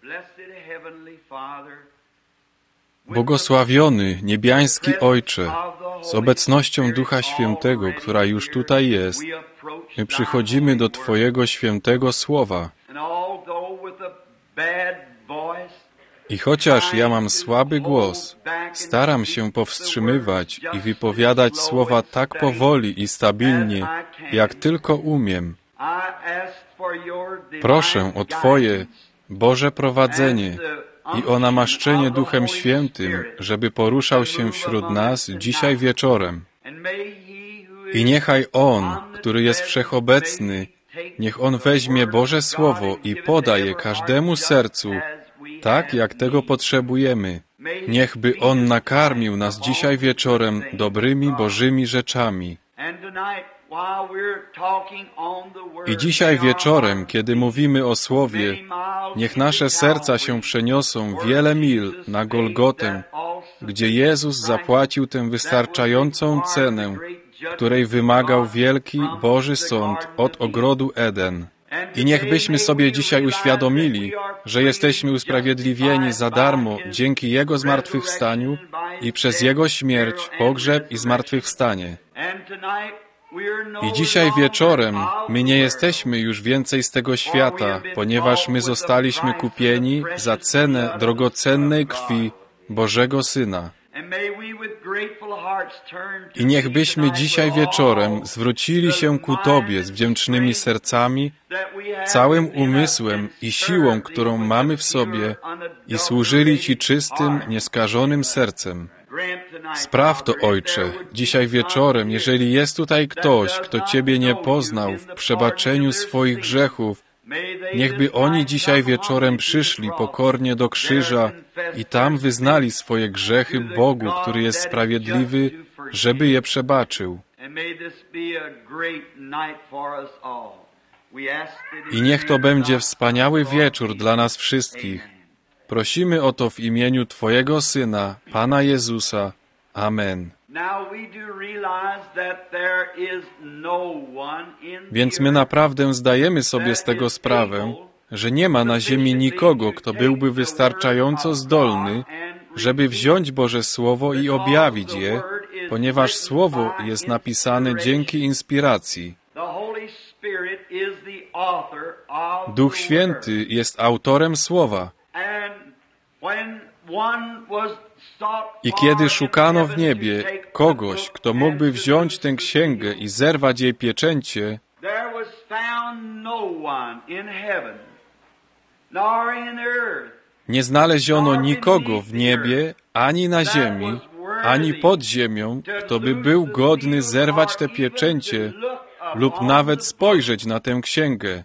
Błogosławiony niebiański Ojcze, z obecnością Ducha Świętego, która już tutaj jest, my przychodzimy do Twojego świętego słowa. I chociaż ja mam słaby głos, staram się powstrzymywać i wypowiadać słowa tak powoli i stabilnie, jak tylko umiem. Proszę o Twoje Boże prowadzenie i o namaszczenie Duchem Świętym, żeby poruszał się wśród nas dzisiaj wieczorem. I niechaj On, który jest wszechobecny, niech On weźmie Boże Słowo i poda je każdemu sercu, tak jak tego potrzebujemy. Niechby On nakarmił nas dzisiaj wieczorem dobrymi Bożymi rzeczami. I dzisiaj wieczorem, kiedy mówimy o Słowie, niech nasze serca się przeniosą wiele mil na Golgotę, gdzie Jezus zapłacił tę wystarczającą cenę, której wymagał wielki Boży Sąd od ogrodu Eden. I niechbyśmy sobie dzisiaj uświadomili, że jesteśmy usprawiedliwieni za darmo dzięki Jego zmartwychwstaniu i przez Jego śmierć, pogrzeb i zmartwychwstanie. I dzisiaj wieczorem my nie jesteśmy już więcej z tego świata, ponieważ my zostaliśmy kupieni za cenę drogocennej krwi Bożego Syna. I niechbyśmy dzisiaj wieczorem zwrócili się ku Tobie z wdzięcznymi sercami, całym umysłem i siłą, którą mamy w sobie, i służyli Ci czystym, nieskażonym sercem. Spraw to, Ojcze, dzisiaj wieczorem, jeżeli jest tutaj ktoś, kto Ciebie nie poznał w przebaczeniu swoich grzechów, niechby oni dzisiaj wieczorem przyszli pokornie do krzyża i tam wyznali swoje grzechy Bogu, który jest sprawiedliwy, żeby je przebaczył. I niech to będzie wspaniały wieczór dla nas wszystkich. Prosimy o to w imieniu Twojego Syna, Pana Jezusa. Amen. Więc my naprawdę zdajemy sobie z tego sprawę, że nie ma na ziemi nikogo, kto byłby wystarczająco zdolny, żeby wziąć Boże Słowo i objawić je, ponieważ Słowo jest napisane dzięki inspiracji. Duch Święty jest autorem Słowa. I kiedy szukano w niebie kogoś, kto mógłby wziąć tę księgę i zerwać jej pieczęcie, nie znaleziono nikogo w niebie, ani na ziemi, ani pod ziemią, kto by był godny zerwać te pieczęcie lub nawet spojrzeć na tę księgę.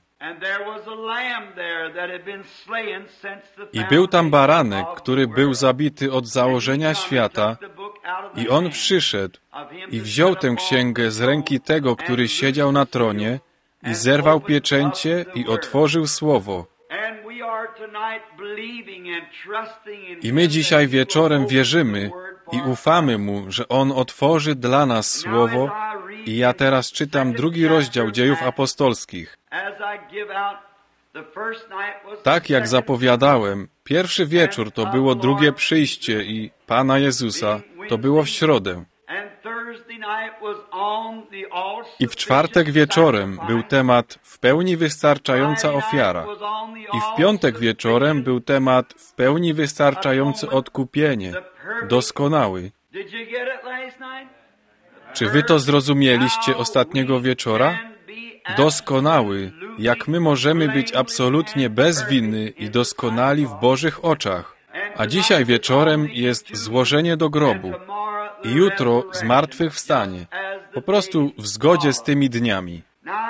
I był tam baranek, który był zabity od założenia świata, i on przyszedł i wziął tę księgę z ręki tego, który siedział na tronie, i zerwał pieczęcie i otworzył Słowo. I my dzisiaj wieczorem wierzymy i ufamy Mu, że On otworzy dla nas Słowo. I ja teraz czytam 2 rozdział Dziejów Apostolskich. Tak jak zapowiadałem, pierwszy wieczór to było drugie przyjście i Pana Jezusa, to było w środę. I w czwartek wieczorem był temat w pełni wystarczająca ofiara. I w piątek wieczorem był temat w pełni wystarczające odkupienie, doskonały. Czy wy to zrozumieliście ostatniego wieczora? Doskonały, jak my możemy być absolutnie bez winy i doskonali w Bożych oczach. A dzisiaj wieczorem jest złożenie do grobu i jutro zmartwychwstanie, po prostu w zgodzie z tymi dniami.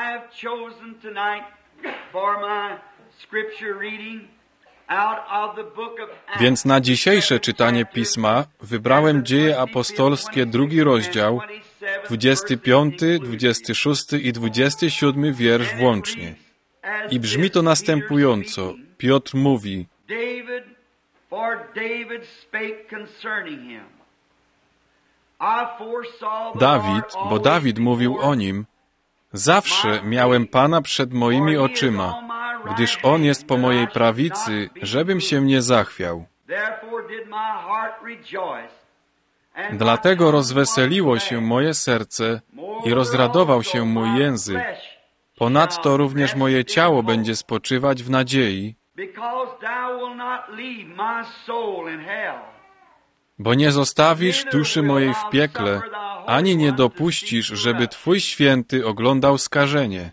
Więc na dzisiejsze czytanie Pisma wybrałem Dzieje Apostolskie 2 rozdział, 25, 26 i 27 wiersz włącznie. I brzmi to następująco. Piotr mówi: Dawid, bo Dawid mówił o nim, Zawsze miałem Pana przed moimi oczyma, gdyż On jest po mojej prawicy, żebym się nie zachwiał. Dlatego rozweseliło się moje serce i rozradował się mój język. Ponadto również moje ciało będzie spoczywać w nadziei, bo nie zostawisz duszy mojej w piekle, ani nie dopuścisz, żeby Twój święty oglądał skażenie.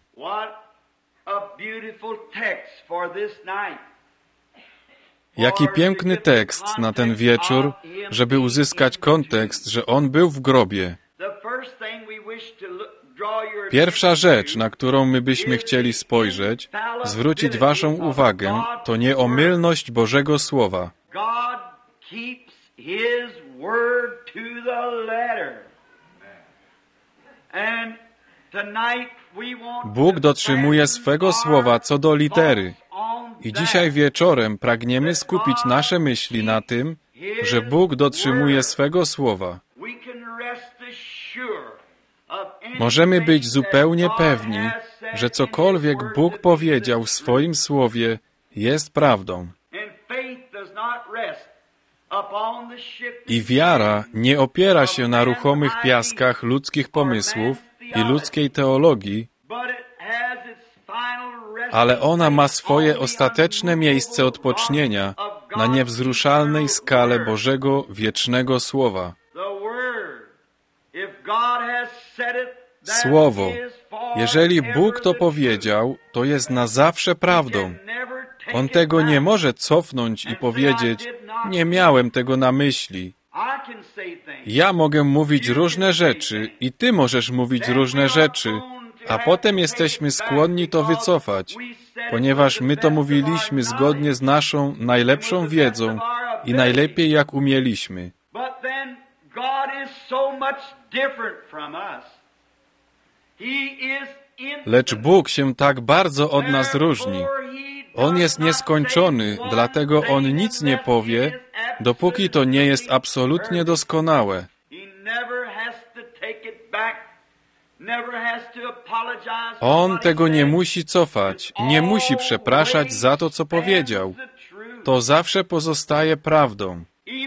Jaki piękny tekst na ten wieczór, żeby uzyskać kontekst, że On był w grobie. Pierwsza rzecz, na którą my byśmy chcieli spojrzeć, zwrócić Waszą uwagę, to nieomylność Bożego Słowa. Bóg dotrzymuje swego słowa co do litery. I dzisiaj wieczorem pragniemy skupić nasze myśli na tym, że Bóg dotrzymuje swego słowa. Możemy być zupełnie pewni, że cokolwiek Bóg powiedział w swoim słowie, jest prawdą. I wiara nie opiera się na ruchomych piaskach ludzkich pomysłów i ludzkiej teologii, ale ona ma swoje ostateczne miejsce odpocznienia na niewzruszalnej skale Bożego wiecznego Słowa. Słowo, jeżeli Bóg to powiedział, to jest na zawsze prawdą. On tego nie może cofnąć i powiedzieć, nie miałem tego na myśli. Ja mogę mówić różne rzeczy i Ty możesz mówić różne rzeczy, a potem jesteśmy skłonni to wycofać, ponieważ my to mówiliśmy zgodnie z naszą najlepszą wiedzą i najlepiej jak umieliśmy. Lecz Bóg się tak bardzo od nas różni. On jest nieskończony, dlatego On nic nie powie, dopóki to nie jest absolutnie doskonałe. On tego nie musi cofać, nie musi przepraszać za to, co powiedział. To zawsze pozostaje prawdą.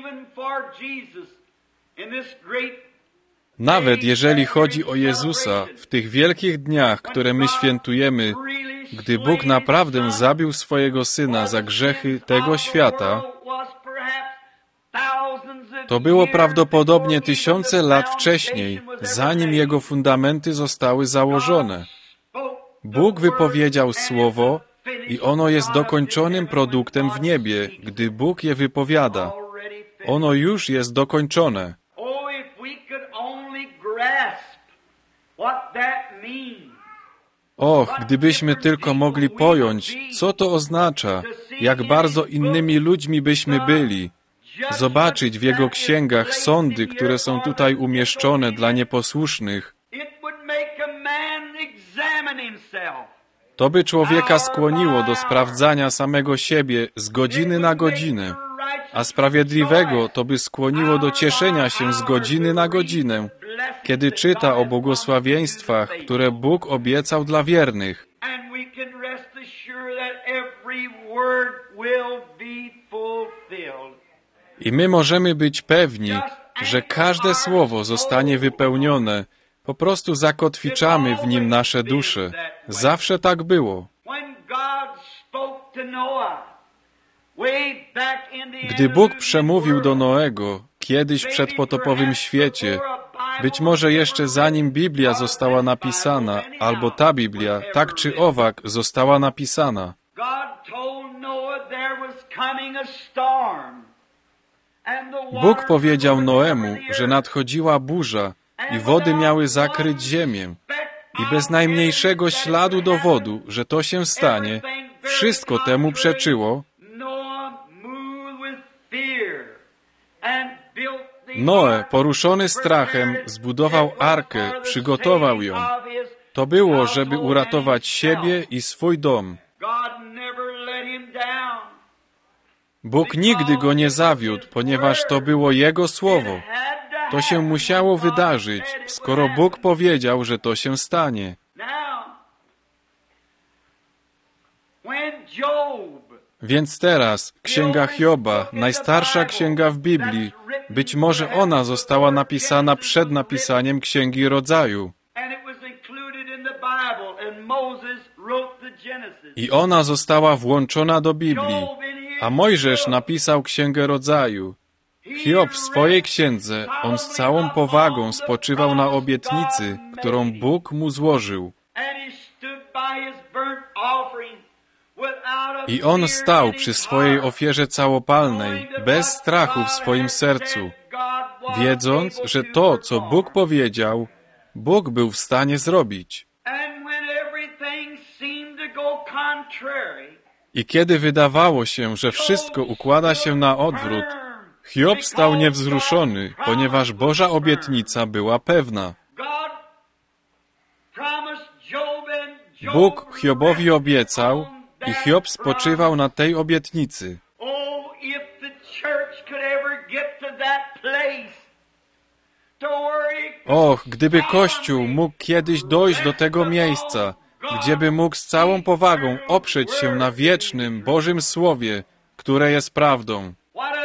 Nawet jeżeli chodzi o Jezusa, w tych wielkich dniach, które my świętujemy, gdy Bóg naprawdę zabił swojego Syna za grzechy tego świata, to było prawdopodobnie tysiące lat wcześniej, zanim Jego fundamenty zostały założone. Bóg wypowiedział Słowo i ono jest dokończonym produktem w niebie, gdy Bóg je wypowiada. Ono już jest dokończone. Och, gdybyśmy tylko mogli pojąć, co to oznacza, jak bardzo innymi ludźmi byśmy byli, zobaczyć w Jego księgach sądy, które są tutaj umieszczone dla nieposłusznych, to by człowieka skłoniło do sprawdzania samego siebie z godziny na godzinę, a sprawiedliwego to by skłoniło do cieszenia się z godziny na godzinę, kiedy czyta o błogosławieństwach, które Bóg obiecał dla wiernych. I my możemy być pewni, że każde słowo zostanie wypełnione. Po prostu zakotwiczamy w nim nasze dusze. Zawsze tak było. Gdy Bóg przemówił do Noego, kiedyś w przedpotopowym świecie, być może jeszcze zanim Biblia została napisana, albo ta Biblia, tak czy owak, została napisana. Bóg powiedział Noemu, że nadchodziła burza i wody miały zakryć ziemię. I bez najmniejszego śladu dowodu, że to się stanie, wszystko temu przeczyło. Noe, poruszony strachem, zbudował arkę, przygotował ją. To było, żeby uratować siebie i swój dom. Bóg nigdy go nie zawiódł, ponieważ to było Jego słowo. To się musiało wydarzyć, skoro Bóg powiedział, że to się stanie. Więc teraz Księga Hioba, najstarsza księga w Biblii, być może ona została napisana przed napisaniem Księgi Rodzaju. I ona została włączona do Biblii, a Mojżesz napisał Księgę Rodzaju. Hiob w swojej księdze, on z całą powagą spoczywał na obietnicy, którą Bóg mu złożył. I on stał przy swojej ofierze całopalnej, bez strachu w swoim sercu, wiedząc, że to, co Bóg powiedział, Bóg był w stanie zrobić. I kiedy wydawało się, że wszystko układa się na odwrót, Hiob stał niewzruszony, ponieważ Boża obietnica była pewna. Bóg Hiobowi obiecał i Hiob spoczywał na tej obietnicy. Och, gdyby Kościół mógł kiedyś dojść do tego miejsca, gdzie by mógł z całą powagą oprzeć się na wiecznym Bożym Słowie, które jest prawdą.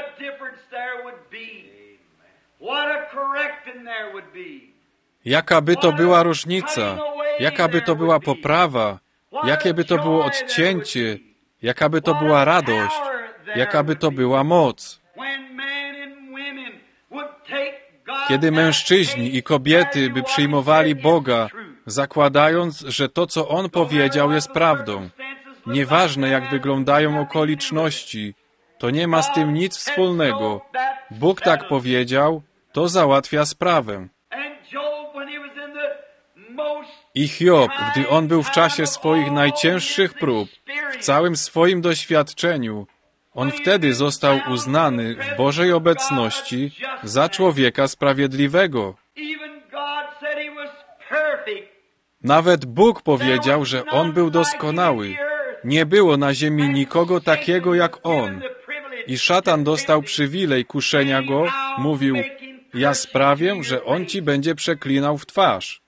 Jaka by to była różnica, jaka by to była poprawa, jakie by to było odcięcie, jaka by to była radość, jaka by to była moc. Kiedy mężczyźni i kobiety by przyjmowali Boga, zakładając, że to, co On powiedział, jest prawdą. Nieważne, jak wyglądają okoliczności, to nie ma z tym nic wspólnego. Bóg tak powiedział, to załatwia sprawę. I Hiob, gdy on był w czasie swoich najcięższych prób, w całym swoim doświadczeniu, on wtedy został uznany w Bożej obecności za człowieka sprawiedliwego. Nawet Bóg powiedział, że on był doskonały. Nie było na ziemi nikogo takiego jak on. I szatan dostał przywilej kuszenia go, mówił, ja sprawię, że on ci będzie przeklinał w twarz.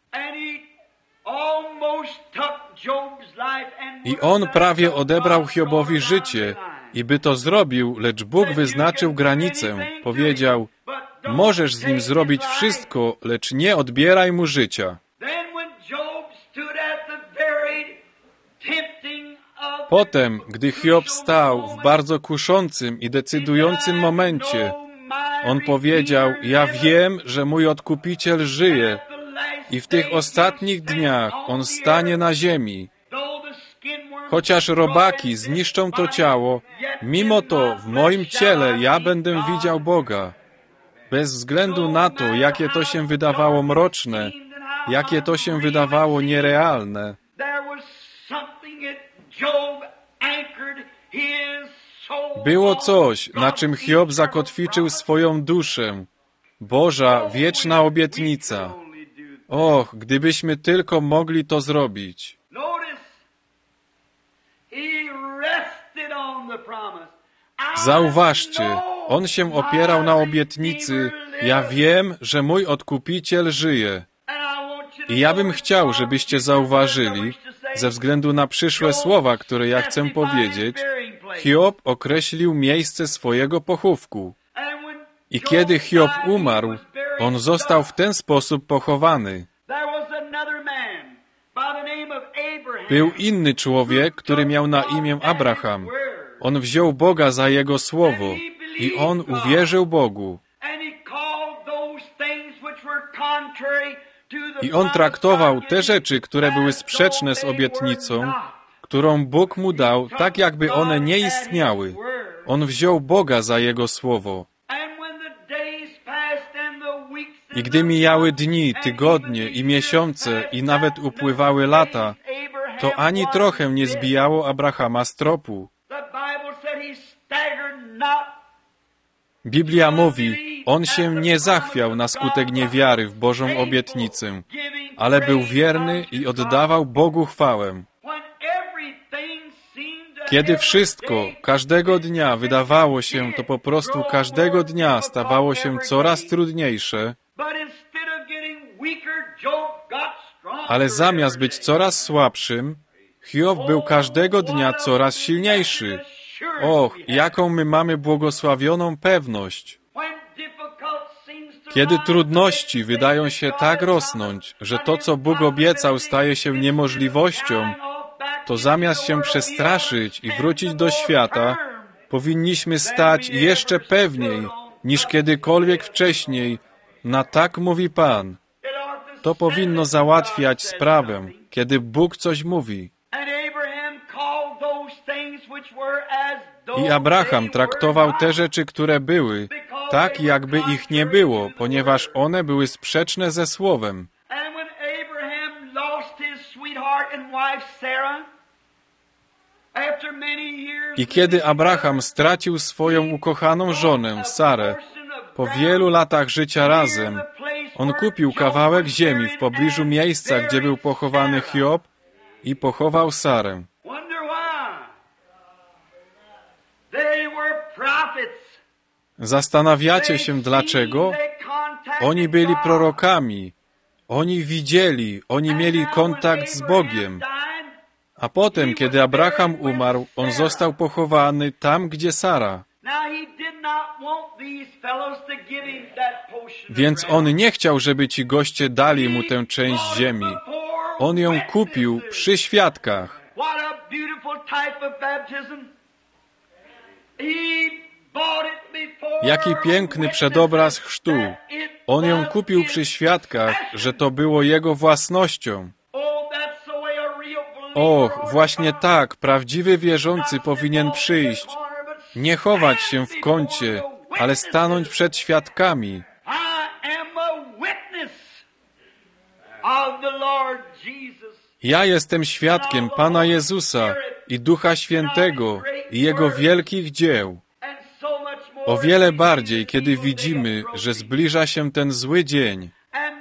I on prawie odebrał Hiobowi życie. I by to zrobił, lecz Bóg wyznaczył granicę. Powiedział, możesz z nim zrobić wszystko, lecz nie odbieraj mu życia. Potem, gdy Hiob stał w bardzo kuszącym i decydującym momencie, on powiedział, ja wiem, że mój Odkupiciel żyje i w tych ostatnich dniach on stanie na ziemi. Chociaż robaki zniszczą to ciało, mimo to w moim ciele ja będę widział Boga. Bez względu na to, jakie to się wydawało mroczne, jakie to się wydawało nierealne. Było coś, na czym Hiob zakotwiczył swoją duszę. Boża, wieczna obietnica. Och, gdybyśmy tylko mogli to zrobić. Zauważcie, on się opierał na obietnicy, ja wiem, że mój Odkupiciel żyje. I ja bym chciał, żebyście zauważyli, ze względu na przyszłe słowa, które ja chcę powiedzieć, Hiob określił miejsce swojego pochówku. I kiedy Hiob umarł, on został w ten sposób pochowany. Był inny człowiek, który miał na imię Abraham. On wziął Boga za Jego słowo i on uwierzył Bogu. I on traktował te rzeczy, które były sprzeczne z obietnicą, którą Bóg mu dał, tak jakby one nie istniały. On wziął Boga za Jego słowo. I gdy mijały dni, tygodnie i miesiące i nawet upływały lata, to ani trochę nie zbijało Abrahama z tropu. Biblia mówi, on się nie zachwiał na skutek niewiary w Bożą obietnicę, ale był wierny i oddawał Bogu chwałę. Kiedy wszystko, każdego dnia wydawało się, to po prostu każdego dnia stawało się coraz trudniejsze, ale zamiast być coraz słabszym, Hiob był każdego dnia coraz silniejszy. Och, jaką my mamy błogosławioną pewność. Kiedy trudności wydają się tak rosnąć, że to, co Bóg obiecał, staje się niemożliwością, to zamiast się przestraszyć i wrócić do świata, powinniśmy stać jeszcze pewniej niż kiedykolwiek wcześniej. Na tak mówi Pan. To powinno załatwiać sprawę, kiedy Bóg coś mówi. I Abraham traktował te rzeczy, które były, tak jakby ich nie było, ponieważ one były sprzeczne ze Słowem. I kiedy Abraham stracił swoją ukochaną żonę, Sarę, po wielu latach życia razem, on kupił kawałek ziemi w pobliżu miejsca, gdzie był pochowany Hiob i pochował Sarę. Zastanawiacie się dlaczego? Oni byli prorokami. Oni widzieli, oni mieli kontakt z Bogiem. A potem, kiedy Abraham umarł, on został pochowany tam, gdzie Sara. Więc on nie chciał, żeby ci goście dali mu tę część ziemi. On ją kupił przy świadkach. Jaki piękny przedobraz chrztu. On ją kupił przy świadkach, że to było jego własnością. Och, właśnie tak, prawdziwy wierzący powinien przyjść. Nie chować się w kącie, ale stanąć przed świadkami. Ja jestem świadkiem Pana Jezusa i Ducha Świętego i Jego wielkich dzieł. O wiele bardziej, kiedy widzimy, że zbliża się ten zły dzień.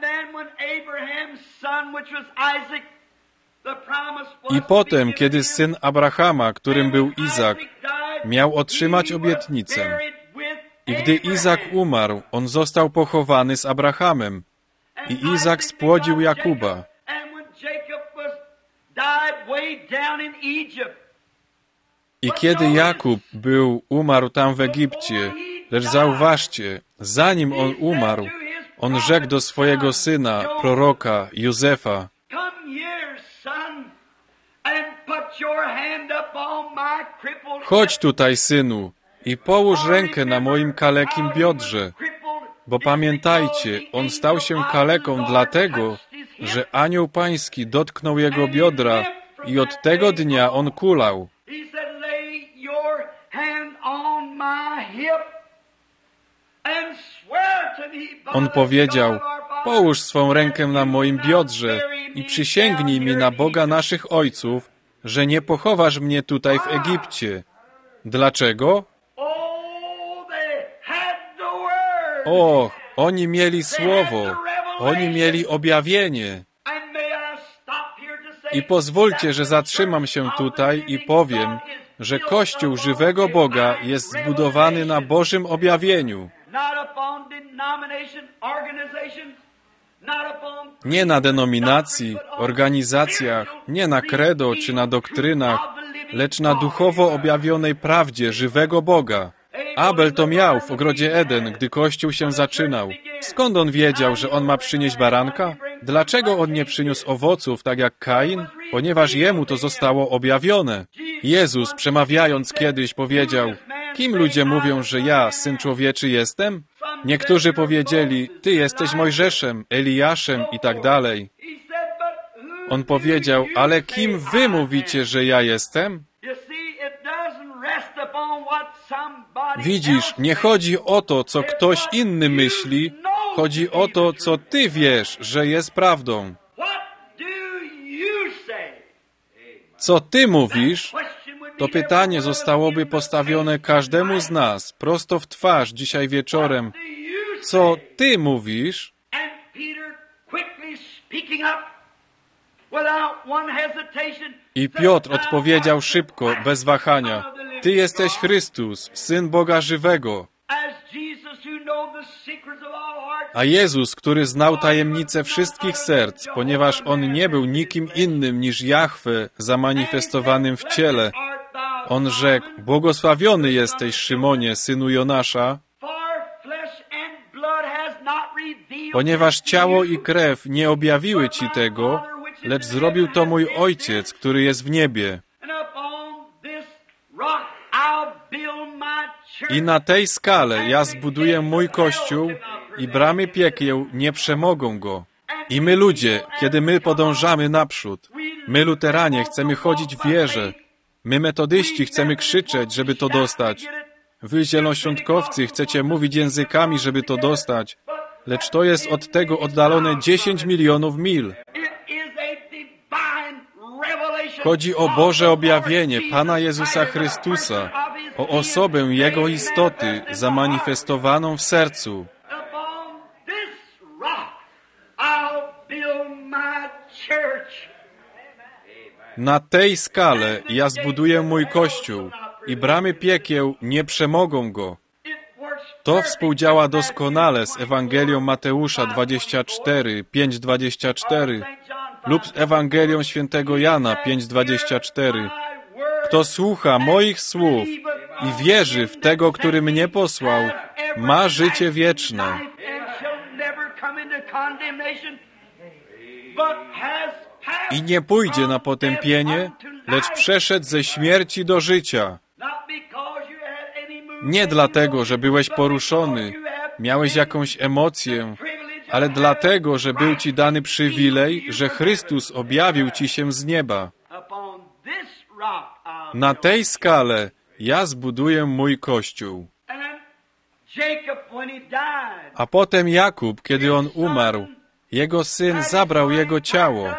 I potem, kiedy syn Abrahama, którym był Izak, miał otrzymać obietnicę. I gdy Izak umarł, on został pochowany z Abrahamem. I Izak spłodził Jakuba. I kiedy Jakub umarł tam w Egipcie, lecz zauważcie, zanim on umarł, on rzekł do swojego syna, proroka Józefa: chodź tutaj, synu, i połóż rękę na moim kalekim biodrze. Bo pamiętajcie, on stał się kaleką dlatego, że anioł pański dotknął jego biodra i od tego dnia on kulał. On powiedział: połóż swą rękę na moim biodrze i przysięgnij mi na Boga naszych ojców, że nie pochowasz mnie tutaj w Egipcie. Dlaczego? Och, oni mieli słowo, oni mieli objawienie. I pozwólcie, że zatrzymam się tutaj i powiem, że Kościół żywego Boga jest zbudowany na Bożym objawieniu. Nie na denominacji, organizacjach, nie na credo czy na doktrynach, lecz na duchowo objawionej prawdzie żywego Boga. Abel to miał w ogrodzie Eden, gdy Kościół się zaczynał. Skąd on wiedział, że on ma przynieść baranka? Dlaczego on nie przyniósł owoców, tak jak Kain? Ponieważ jemu to zostało objawione. Jezus, przemawiając kiedyś, powiedział: kim ludzie mówią, że ja, Syn Człowieczy, jestem? Niektórzy powiedzieli: ty jesteś Mojżeszem, Eliaszem i tak dalej. On powiedział: ale kim wy mówicie, że ja jestem? Widzisz, nie chodzi o to, co ktoś inny myśli, chodzi o to, co ty wiesz, że jest prawdą. Co ty mówisz? To pytanie zostałoby postawione każdemu z nas prosto w twarz dzisiaj wieczorem. Co ty mówisz? I Piotr odpowiedział szybko, bez wahania: ty jesteś Chrystus, Syn Boga żywego. A Jezus, który znał tajemnice wszystkich serc, ponieważ On nie był nikim innym niż Jahwe zamanifestowanym w ciele, On rzekł, błogosławiony jesteś, Szymonie, synu Jonasza, ponieważ ciało i krew nie objawiły Ci tego, lecz zrobił to mój Ojciec, który jest w niebie. I na tej skale ja zbuduję mój Kościół i bramy piekieł nie przemogą go. I my ludzie, kiedy my podążamy naprzód, my luteranie chcemy chodzić w wierze, my metodyści chcemy krzyczeć, żeby to dostać, wy zielonoświątkowcy chcecie mówić językami, żeby to dostać, lecz to jest od tego oddalone 10 milionów mil. Chodzi o Boże objawienie Pana Jezusa Chrystusa, o osobę Jego istoty zamanifestowaną w sercu. Na tej skale ja zbuduję mój Kościół i bramy piekieł nie przemogą go. To współdziała doskonale z Ewangelią Mateusza 24, 5:24 lub z Ewangelią świętego Jana 5:24. Kto słucha moich słów i wierzy w tego, który mnie posłał, ma życie wieczne. I nie pójdzie na potępienie, lecz przeszedł ze śmierci do życia. Nie dlatego, że byłeś poruszony, miałeś jakąś emocję, ale dlatego, że był Ci dany przywilej, że Chrystus objawił Ci się z nieba. Na tej skale ja zbuduję mój Kościół. A potem Jakub, kiedy on umarł, jego syn zabrał jego ciało.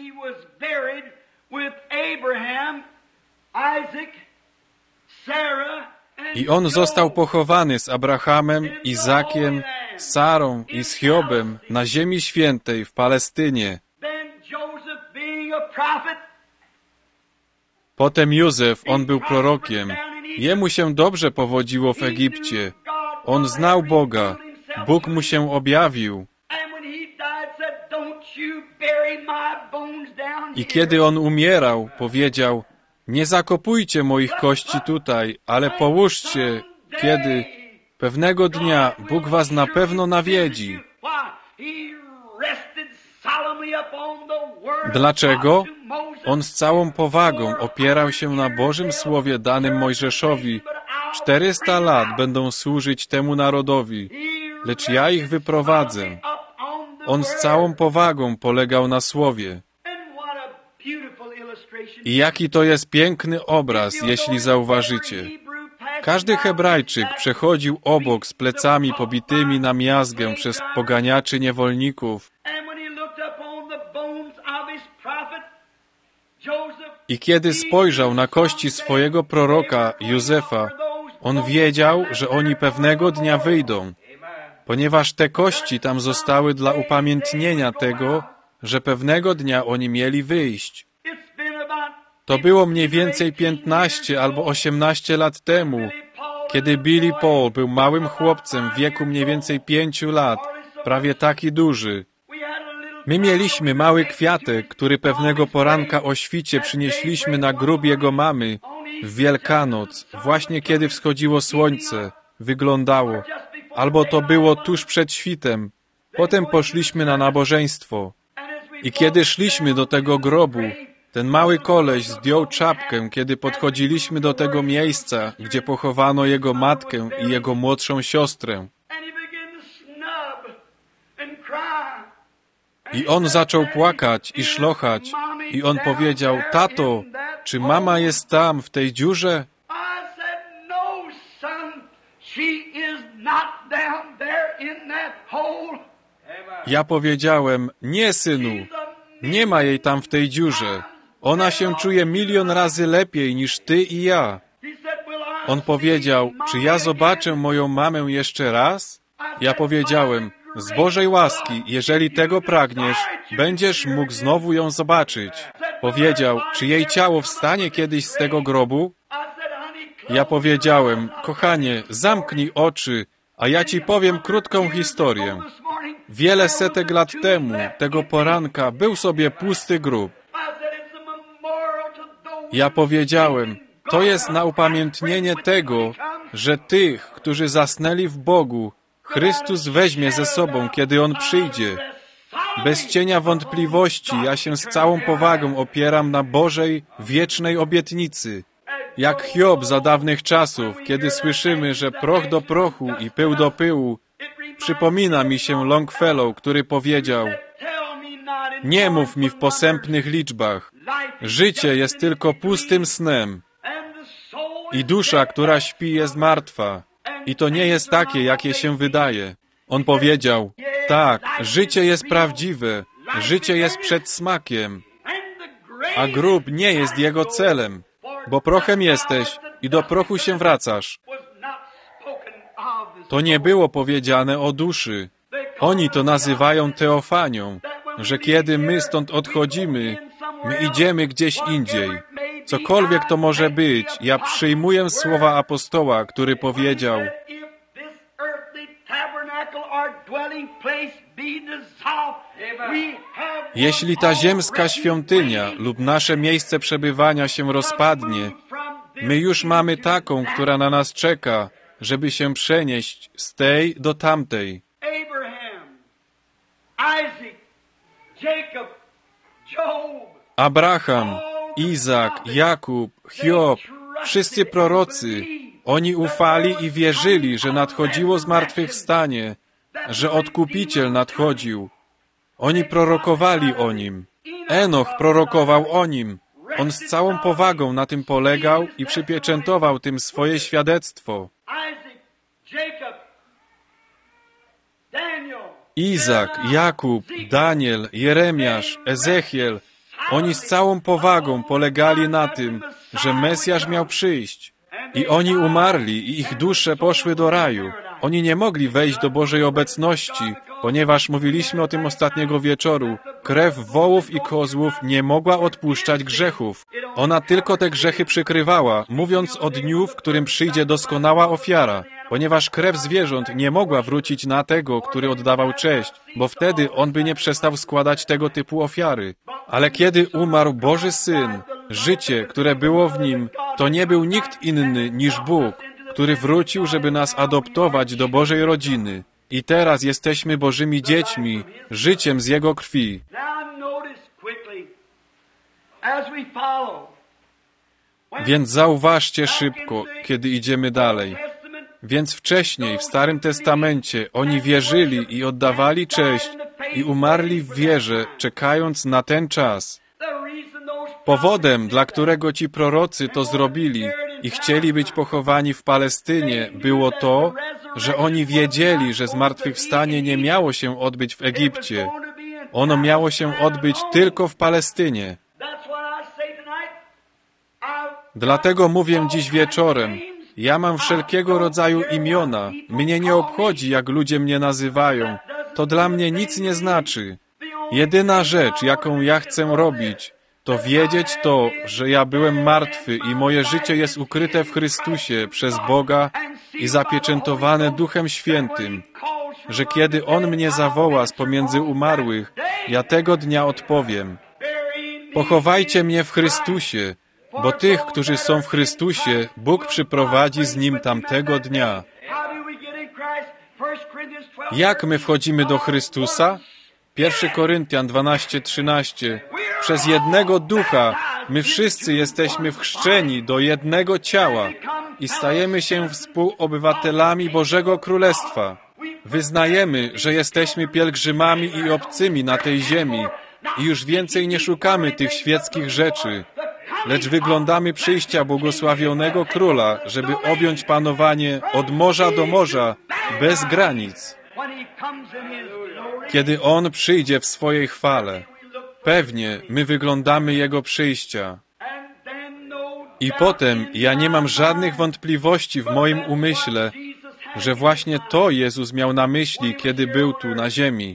I on został pochowany z Abrahamem, Izakiem, Sarą i z Hiobem na ziemi świętej w Palestynie. Potem Józef, on był prorokiem. Jemu się dobrze powodziło w Egipcie. On znał Boga. Bóg mu się objawił. I kiedy on umierał, powiedział, nie zakopujcie moich kości tutaj, ale połóżcie, kiedy pewnego dnia Bóg was na pewno nawiedzi. Dlaczego? On z całą powagą opierał się na Bożym Słowie danym Mojżeszowi. 400 lat będą służyć temu narodowi, lecz ja ich wyprowadzę. On z całą powagą polegał na Słowie. I jaki to jest piękny obraz, jeśli zauważycie. Każdy Hebrajczyk przechodził obok z plecami pobitymi na miazgę przez poganiaczy niewolników. I kiedy spojrzał na kości swojego proroka Józefa, on wiedział, że oni pewnego dnia wyjdą, ponieważ te kości tam zostały dla upamiętnienia tego, że pewnego dnia oni mieli wyjść. To było mniej więcej 15 albo 18 lat temu, kiedy Billy Paul był małym chłopcem w wieku mniej więcej 5 lat, prawie taki duży. My mieliśmy mały kwiatek, który pewnego poranka o świcie przynieśliśmy na grób jego mamy w Wielkanoc, właśnie kiedy wschodziło słońce. Wyglądało. Albo to było tuż przed świtem. Potem poszliśmy na nabożeństwo. I kiedy szliśmy do tego grobu, ten mały koleś zdjął czapkę, kiedy podchodziliśmy do tego miejsca, gdzie pochowano jego matkę i jego młodszą siostrę. I on zaczął płakać i szlochać. I on powiedział, tato, czy mama jest tam, w tej dziurze? Ja powiedziałem, nie, synu, nie ma jej tam w tej dziurze. Ona się czuje 1 000 000 razy lepiej niż ty i ja. On powiedział, czy ja zobaczę moją mamę jeszcze raz? Ja powiedziałem, z Bożej łaski, jeżeli tego pragniesz, będziesz mógł znowu ją zobaczyć. Powiedział, czy jej ciało wstanie kiedyś z tego grobu? Ja powiedziałem, kochanie, zamknij oczy, a ja ci powiem krótką historię. Wiele setek lat temu, tego poranka, był sobie pusty grób. Ja powiedziałem, to jest na upamiętnienie tego, że tych, którzy zasnęli w Bogu, Chrystus weźmie ze sobą, kiedy On przyjdzie. Bez cienia wątpliwości ja się z całą powagą opieram na Bożej, wiecznej obietnicy. Jak Hiob za dawnych czasów, kiedy słyszymy, że proch do prochu i pył do pyłu, przypomina mi się Longfellow, który powiedział: nie mów mi w posępnych liczbach. Życie jest tylko pustym snem. I dusza, która śpi, jest martwa. I to nie jest takie, jakie się wydaje. On powiedział: tak, życie jest prawdziwe. Życie jest przed smakiem. A grób nie jest jego celem. Bo prochem jesteś i do prochu się wracasz. To nie było powiedziane o duszy. Oni to nazywają teofanią, że kiedy my stąd odchodzimy, my idziemy gdzieś indziej. Cokolwiek to może być, ja przyjmuję słowa apostoła, który powiedział: jeśli ta ziemska świątynia lub nasze miejsce przebywania się rozpadnie, my już mamy taką, która na nas czeka, żeby się przenieść z tej do tamtej. Abraham, Izak, Jakub, Hiob, wszyscy prorocy, oni ufali i wierzyli, że nadchodziło zmartwychwstanie, że Odkupiciel nadchodził. Oni prorokowali o Nim. Enoch prorokował o Nim. On z całą powagą na tym polegał i przypieczętował tym swoje świadectwo. Izak, Jakub, Daniel, Jeremiasz, Ezechiel, oni z całą powagą polegali na tym, że Mesjasz miał przyjść. I oni umarli i ich dusze poszły do raju. Oni nie mogli wejść do Bożej obecności, ponieważ mówiliśmy o tym ostatniego wieczoru. Krew wołów i kozłów nie mogła odpuszczać grzechów. Ona tylko te grzechy przykrywała, mówiąc o dniu, w którym przyjdzie doskonała ofiara. Ponieważ krew zwierząt nie mogła wrócić na tego, który oddawał cześć, bo wtedy on by nie przestał składać tego typu ofiary. Ale kiedy umarł Boży Syn, życie, które było w Nim, to nie był nikt inny niż Bóg, który wrócił, żeby nas adoptować do Bożej rodziny. I teraz jesteśmy Bożymi dziećmi, życiem z Jego krwi. Więc zauważcie szybko, kiedy idziemy dalej. Więc wcześniej, w Starym Testamencie, oni wierzyli i oddawali cześć i umarli w wierze, czekając na ten czas. Powodem, dla którego ci prorocy to zrobili i chcieli być pochowani w Palestynie, było to, że oni wiedzieli, że zmartwychwstanie nie miało się odbyć w Egipcie. Ono miało się odbyć tylko w Palestynie. Dlatego mówię dziś wieczorem, ja mam wszelkiego rodzaju imiona. Mnie nie obchodzi, jak ludzie mnie nazywają. To dla mnie nic nie znaczy. Jedyna rzecz, jaką ja chcę robić, to wiedzieć to, że ja byłem martwy i moje życie jest ukryte w Chrystusie przez Boga i zapieczętowane Duchem Świętym, że kiedy On mnie zawoła z pomiędzy umarłych, ja tego dnia odpowiem: pochowajcie mnie w Chrystusie, bo tych, którzy są w Chrystusie, Bóg przyprowadzi z Nim tamtego dnia. Jak my wchodzimy do Chrystusa? 1 Koryntian 12:13. Przez jednego Ducha my wszyscy jesteśmy wchrzczeni do jednego ciała i stajemy się współobywatelami Bożego Królestwa. Wyznajemy, że jesteśmy pielgrzymami i obcymi na tej ziemi i już więcej nie szukamy tych świeckich rzeczy, lecz wyglądamy przyjścia błogosławionego Króla, żeby objąć panowanie od morza do morza, bez granic. Kiedy On przyjdzie w swojej chwale, pewnie my wyglądamy Jego przyjścia. I potem ja nie mam żadnych wątpliwości w moim umyśle, że właśnie to Jezus miał na myśli, kiedy był tu na ziemi.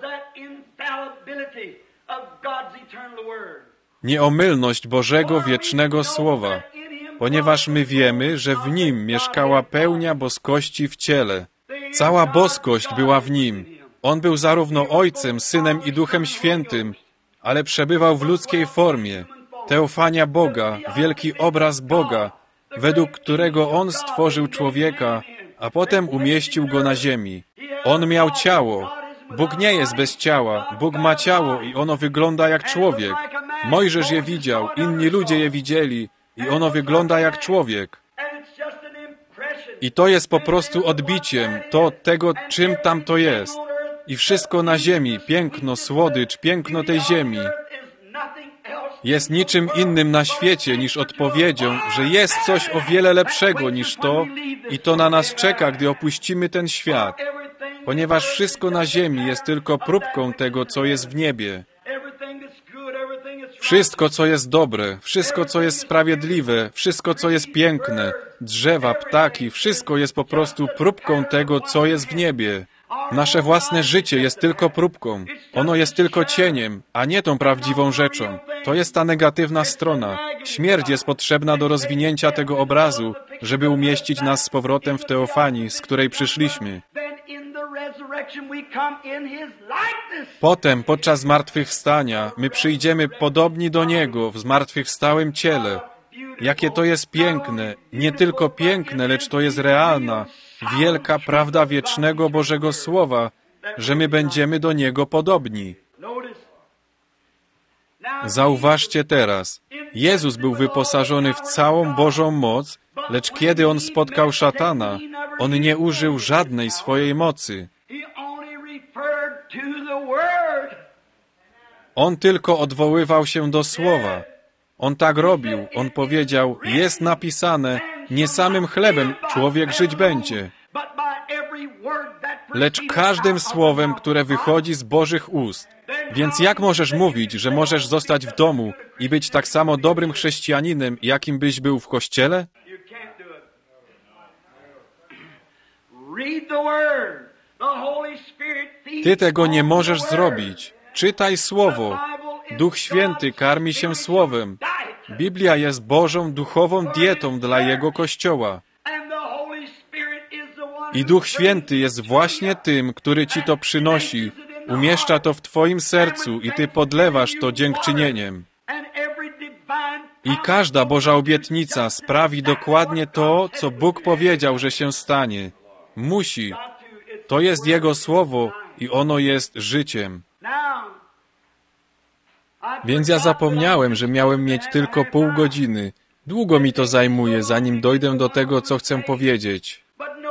Nieomylność Bożego wiecznego Słowa, ponieważ my wiemy, że w Nim mieszkała pełnia boskości w ciele. Cała boskość była w Nim. On był zarówno Ojcem, Synem i Duchem Świętym, ale przebywał w ludzkiej formie. Teofania Boga, wielki obraz Boga, według którego On stworzył człowieka, a potem umieścił go na ziemi. On miał ciało. Bóg nie jest bez ciała. Bóg ma ciało i ono wygląda jak człowiek. Mojżesz je widział, inni ludzie je widzieli i ono wygląda jak człowiek. I to jest po prostu odbiciem tego, czym tam to jest. I wszystko na ziemi, piękno, słodycz, piękno tej ziemi jest niczym innym na świecie niż odpowiedzią, że jest coś o wiele lepszego niż to i to na nas czeka, gdy opuścimy ten świat. Ponieważ wszystko na ziemi jest tylko próbką tego, co jest w niebie. Wszystko, co jest dobre, wszystko, co jest sprawiedliwe, wszystko, co jest piękne, drzewa, ptaki, wszystko jest po prostu próbką tego, co jest w niebie. Nasze własne życie jest tylko próbką. Ono jest tylko cieniem, a nie tą prawdziwą rzeczą. To jest ta negatywna strona. Śmierć jest potrzebna do rozwinięcia tego obrazu, żeby umieścić nas z powrotem w teofanii, z której przyszliśmy. Potem, podczas zmartwychwstania, my przyjdziemy podobni do Niego w zmartwychwstałym ciele. Jakie to jest piękne, nie tylko piękne, lecz to jest realna, wielka prawda wiecznego Bożego Słowa, że my będziemy do Niego podobni. Zauważcie teraz, Jezus był wyposażony w całą Bożą moc, lecz kiedy On spotkał szatana, On nie użył żadnej swojej mocy. On tylko odwoływał się do Słowa. On tak robił. On powiedział, jest napisane, nie samym chlebem człowiek żyć będzie, lecz każdym słowem, które wychodzi z Bożych ust. Więc jak możesz mówić, że możesz zostać w domu i być tak samo dobrym chrześcijaninem, jakim byś był w kościele? Ty tego nie możesz zrobić. Czytaj Słowo. Duch Święty karmi się Słowem. Biblia jest Bożą duchową dietą dla Jego Kościoła. I Duch Święty jest właśnie tym, który Ci to przynosi. Umieszcza to w Twoim sercu i Ty podlewasz to dziękczynieniem. I każda Boża obietnica sprawi dokładnie to, co Bóg powiedział, że się stanie. Musi. To jest Jego Słowo i ono jest życiem. Więc ja zapomniałem, że miałem mieć tylko pół godziny. Długo mi to zajmuje, zanim dojdę do tego, co chcę powiedzieć.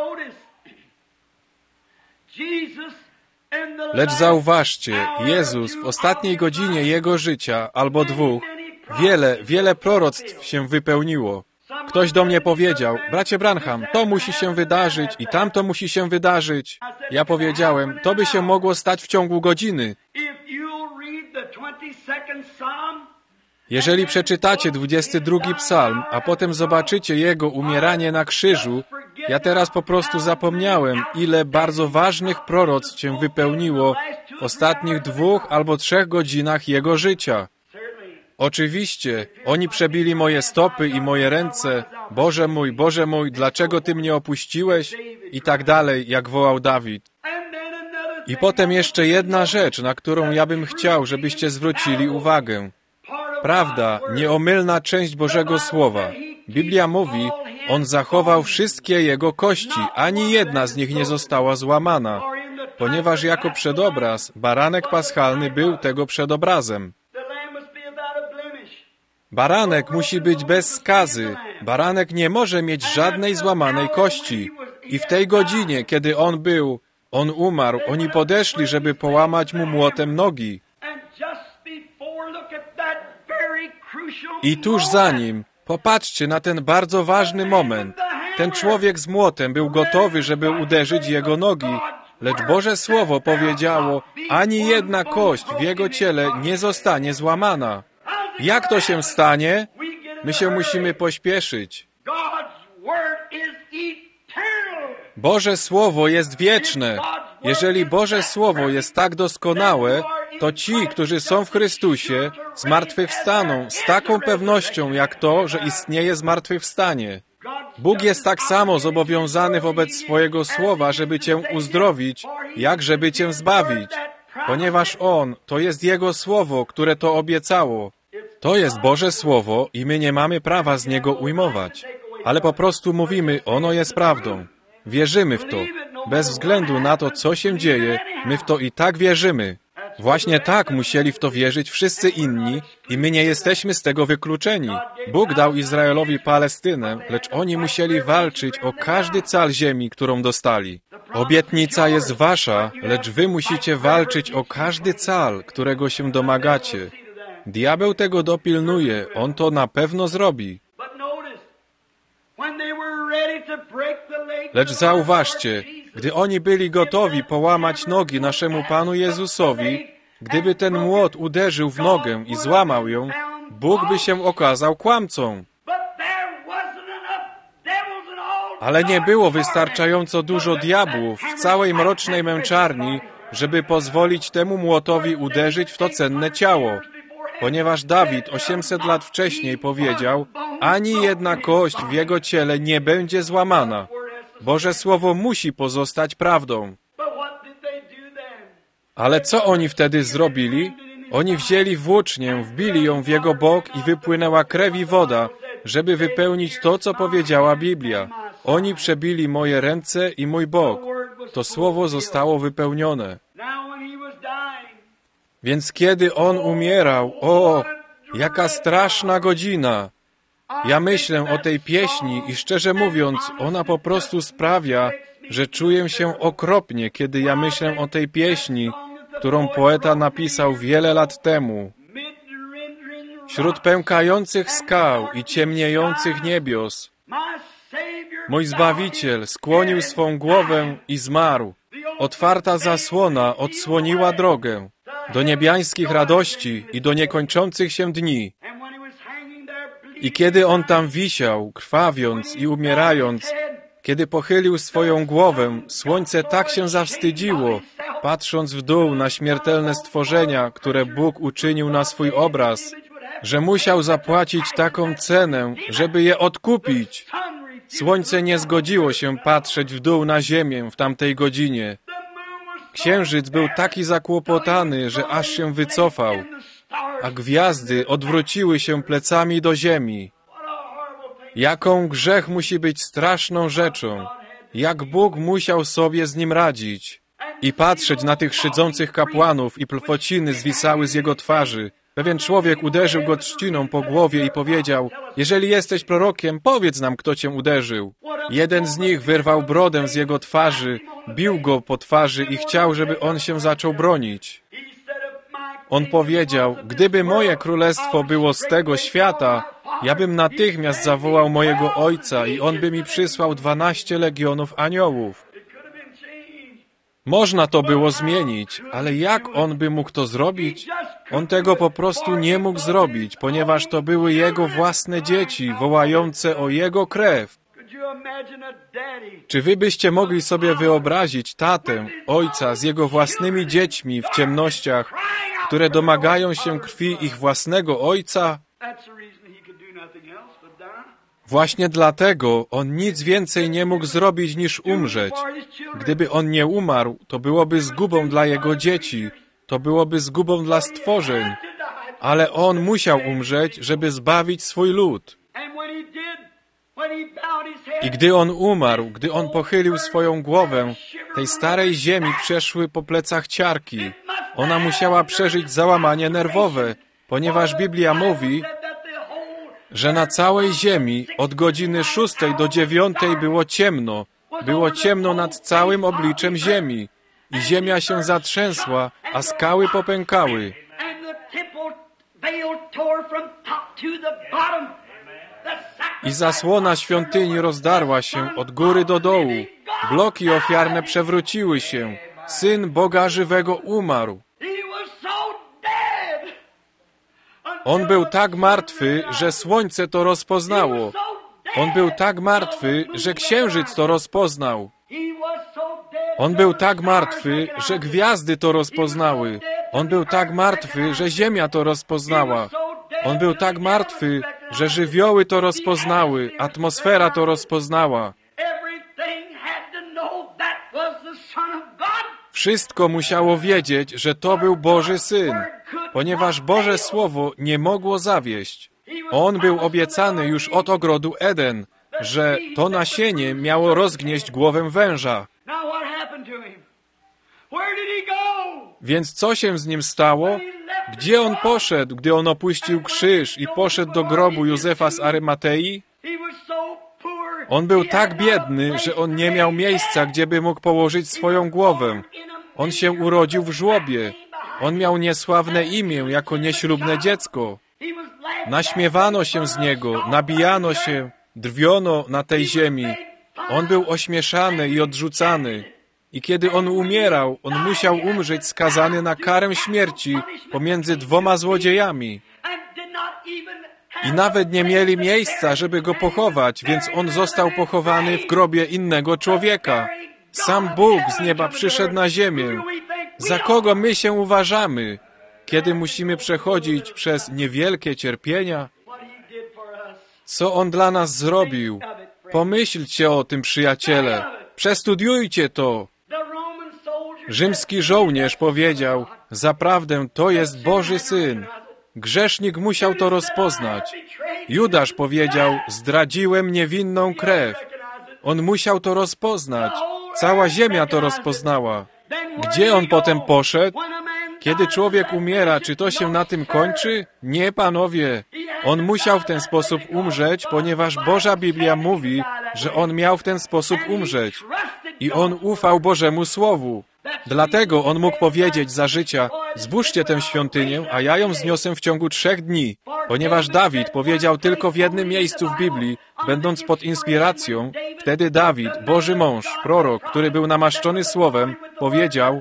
Lecz zauważcie, Jezus w ostatniej godzinie Jego życia, albo dwóch, wiele proroctw się wypełniło. Ktoś do mnie powiedział, bracie Branham, to musi się wydarzyć i tamto musi się wydarzyć. Ja powiedziałem, to by się mogło stać w ciągu godziny. Jeżeli przeczytacie 22 psalm, a potem zobaczycie Jego umieranie na krzyżu, ja teraz po prostu zapomniałem, ile bardzo ważnych proroctw się wypełniło w ostatnich 2 albo 3 godzinach Jego życia. Oczywiście, oni przebili moje stopy i moje ręce. Boże mój, dlaczego Ty mnie opuściłeś? I tak dalej, jak wołał Dawid. I potem jeszcze jedna rzecz, na którą ja bym chciał, żebyście zwrócili uwagę. Prawda, nieomylna część Bożego Słowa. Biblia mówi, On zachował wszystkie Jego kości, ani jedna z nich nie została złamana, ponieważ jako przedobraz baranek paschalny był tego przedobrazem. Baranek musi być bez skazy. Baranek nie może mieć żadnej złamanej kości. I w tej godzinie, kiedy On umarł, oni podeszli, żeby połamać Mu młotem nogi. I tuż za Nim, popatrzcie na ten bardzo ważny moment. Ten człowiek z młotem był gotowy, żeby uderzyć Jego nogi, lecz Boże Słowo powiedziało, ani jedna kość w Jego ciele nie zostanie złamana. Jak to się stanie? My się musimy pośpieszyć. Boże Słowo jest wieczne. Jeżeli Boże Słowo jest tak doskonałe, to ci, którzy są w Chrystusie, zmartwychwstaną z taką pewnością, jak to, że istnieje zmartwychwstanie. Bóg jest tak samo zobowiązany wobec swojego słowa, żeby cię uzdrowić, jak żeby cię zbawić, ponieważ On, to jest Jego słowo, które to obiecało. To jest Boże Słowo i my nie mamy prawa z niego ujmować, ale po prostu mówimy, ono jest prawdą. Wierzymy w to. Bez względu na to, co się dzieje, my w to i tak wierzymy. Właśnie tak musieli w to wierzyć wszyscy inni i my nie jesteśmy z tego wykluczeni. Bóg dał Izraelowi Palestynę, lecz oni musieli walczyć o każdy cal ziemi, którą dostali. Obietnica jest wasza, lecz wy musicie walczyć o każdy cal, którego się domagacie. Diabeł tego dopilnuje, on to na pewno zrobi. Lecz zauważcie, gdy oni byli gotowi połamać nogi naszemu Panu Jezusowi, gdyby ten młot uderzył w nogę i złamał ją, Bóg by się okazał kłamcą. Ale nie było wystarczająco dużo diabłów w całej mrocznej męczarni, żeby pozwolić temu młotowi uderzyć w to cenne ciało. Ponieważ Dawid 800 lat wcześniej powiedział, ani jedna kość w jego ciele nie będzie złamana. Boże Słowo musi pozostać prawdą. Ale co oni wtedy zrobili? Oni wzięli włócznię, wbili ją w jego bok i wypłynęła krew i woda, żeby wypełnić to, co powiedziała Biblia. Oni przebili moje ręce i mój bok. To słowo zostało wypełnione. Więc kiedy on umierał, o, jaka straszna godzina! Ja myślę o tej pieśni i szczerze mówiąc, ona po prostu sprawia, że czuję się okropnie, kiedy ja myślę o tej pieśni, którą poeta napisał wiele lat temu. Wśród pękających skał i ciemniejących niebios, mój Zbawiciel skłonił swą głowę i zmarł. Otwarta zasłona odsłoniła drogę do niebiańskich radości i do niekończących się dni. I kiedy on tam wisiał, krwawiąc i umierając, kiedy pochylił swoją głowę, słońce tak się zawstydziło, patrząc w dół na śmiertelne stworzenia, które Bóg uczynił na swój obraz, że musiał zapłacić taką cenę, żeby je odkupić. Słońce nie zgodziło się patrzeć w dół na ziemię w tamtej godzinie. Księżyc był taki zakłopotany, że aż się wycofał, a gwiazdy odwróciły się plecami do ziemi. Jaką grzech musi być straszną rzeczą, jak Bóg musiał sobie z nim radzić. I patrzeć na tych szydzących kapłanów i plwociny zwisały z jego twarzy. Pewien człowiek uderzył go trzciną po głowie i powiedział, jeżeli jesteś prorokiem, powiedz nam, kto cię uderzył. Jeden z nich wyrwał brodę z jego twarzy, bił go po twarzy i chciał, żeby on się zaczął bronić. On powiedział, gdyby moje królestwo było z tego świata, ja bym natychmiast zawołał mojego ojca i on by mi przysłał 12 legionów aniołów. Można to było zmienić, ale jak on by mógł to zrobić? On tego po prostu nie mógł zrobić, ponieważ to były jego własne dzieci, wołające o jego krew. Czy wy byście mogli sobie wyobrazić tatę, ojca z jego własnymi dziećmi w ciemnościach, które domagają się krwi ich własnego ojca? Właśnie dlatego on nic więcej nie mógł zrobić niż umrzeć. Gdyby on nie umarł, to byłoby zgubą dla jego dzieci, to byłoby zgubą dla stworzeń. Ale on musiał umrzeć, żeby zbawić swój lud. I gdy on umarł, gdy on pochylił swoją głowę, tej starej ziemi przeszły po plecach ciarki. Ona musiała przeżyć załamanie nerwowe, ponieważ Biblia mówi, że na całej ziemi od godziny 6 do 9 było ciemno. Było ciemno nad całym obliczem ziemi. I ziemia się zatrzęsła, a skały popękały. I zasłona świątyni rozdarła się od góry do dołu. Bloki ofiarne przewróciły się. Syn Boga żywego umarł. On był tak martwy, że słońce to rozpoznało. On był tak martwy, że księżyc to rozpoznał. On był tak martwy, że gwiazdy to rozpoznały. On był tak martwy, że ziemia to rozpoznała. On był tak martwy, że żywioły to rozpoznały, atmosfera to rozpoznała. Wszystko musiało wiedzieć, że to był Boży Syn, ponieważ Boże Słowo nie mogło zawieść. On był obiecany już od ogrodu Eden, że to nasienie miało rozgnieść głowę węża. Więc co się z nim stało? Gdzie on poszedł, gdy on opuścił krzyż i poszedł do grobu Józefa z Arymatei? On był tak biedny, że on nie miał miejsca, gdzie by mógł położyć swoją głowę. On się urodził w żłobie. On miał niesławne imię jako nieślubne dziecko. Naśmiewano się z niego, nabijano się, drwiono na tej ziemi. On był ośmieszany i odrzucany. I kiedy on umierał, on musiał umrzeć skazany na karę śmierci pomiędzy dwoma złodziejami. I nawet nie mieli miejsca, żeby go pochować, więc on został pochowany w grobie innego człowieka. Sam Bóg z nieba przyszedł na ziemię. Za kogo my się uważamy, kiedy musimy przechodzić przez niewielkie cierpienia? Co On dla nas zrobił? Pomyślcie o tym, przyjaciele. Przestudiujcie to. Rzymski żołnierz powiedział, zaprawdę to jest Boży Syn. Grzesznik musiał to rozpoznać. Judasz powiedział, zdradziłem niewinną krew. On musiał to rozpoznać. Cała ziemia to rozpoznała. Gdzie on potem poszedł? Kiedy człowiek umiera, czy to się na tym kończy? Nie, panowie. On musiał w ten sposób umrzeć, ponieważ Boża Biblia mówi, że on miał w ten sposób umrzeć. I on ufał Bożemu Słowu. Dlatego on mógł powiedzieć za życia, zbóżcie tę świątynię, a ja ją zniosę w ciągu 3 dni. Ponieważ Dawid powiedział tylko w jednym miejscu w Biblii, będąc pod inspiracją, wtedy Dawid, Boży mąż, prorok, który był namaszczony Słowem, powiedział,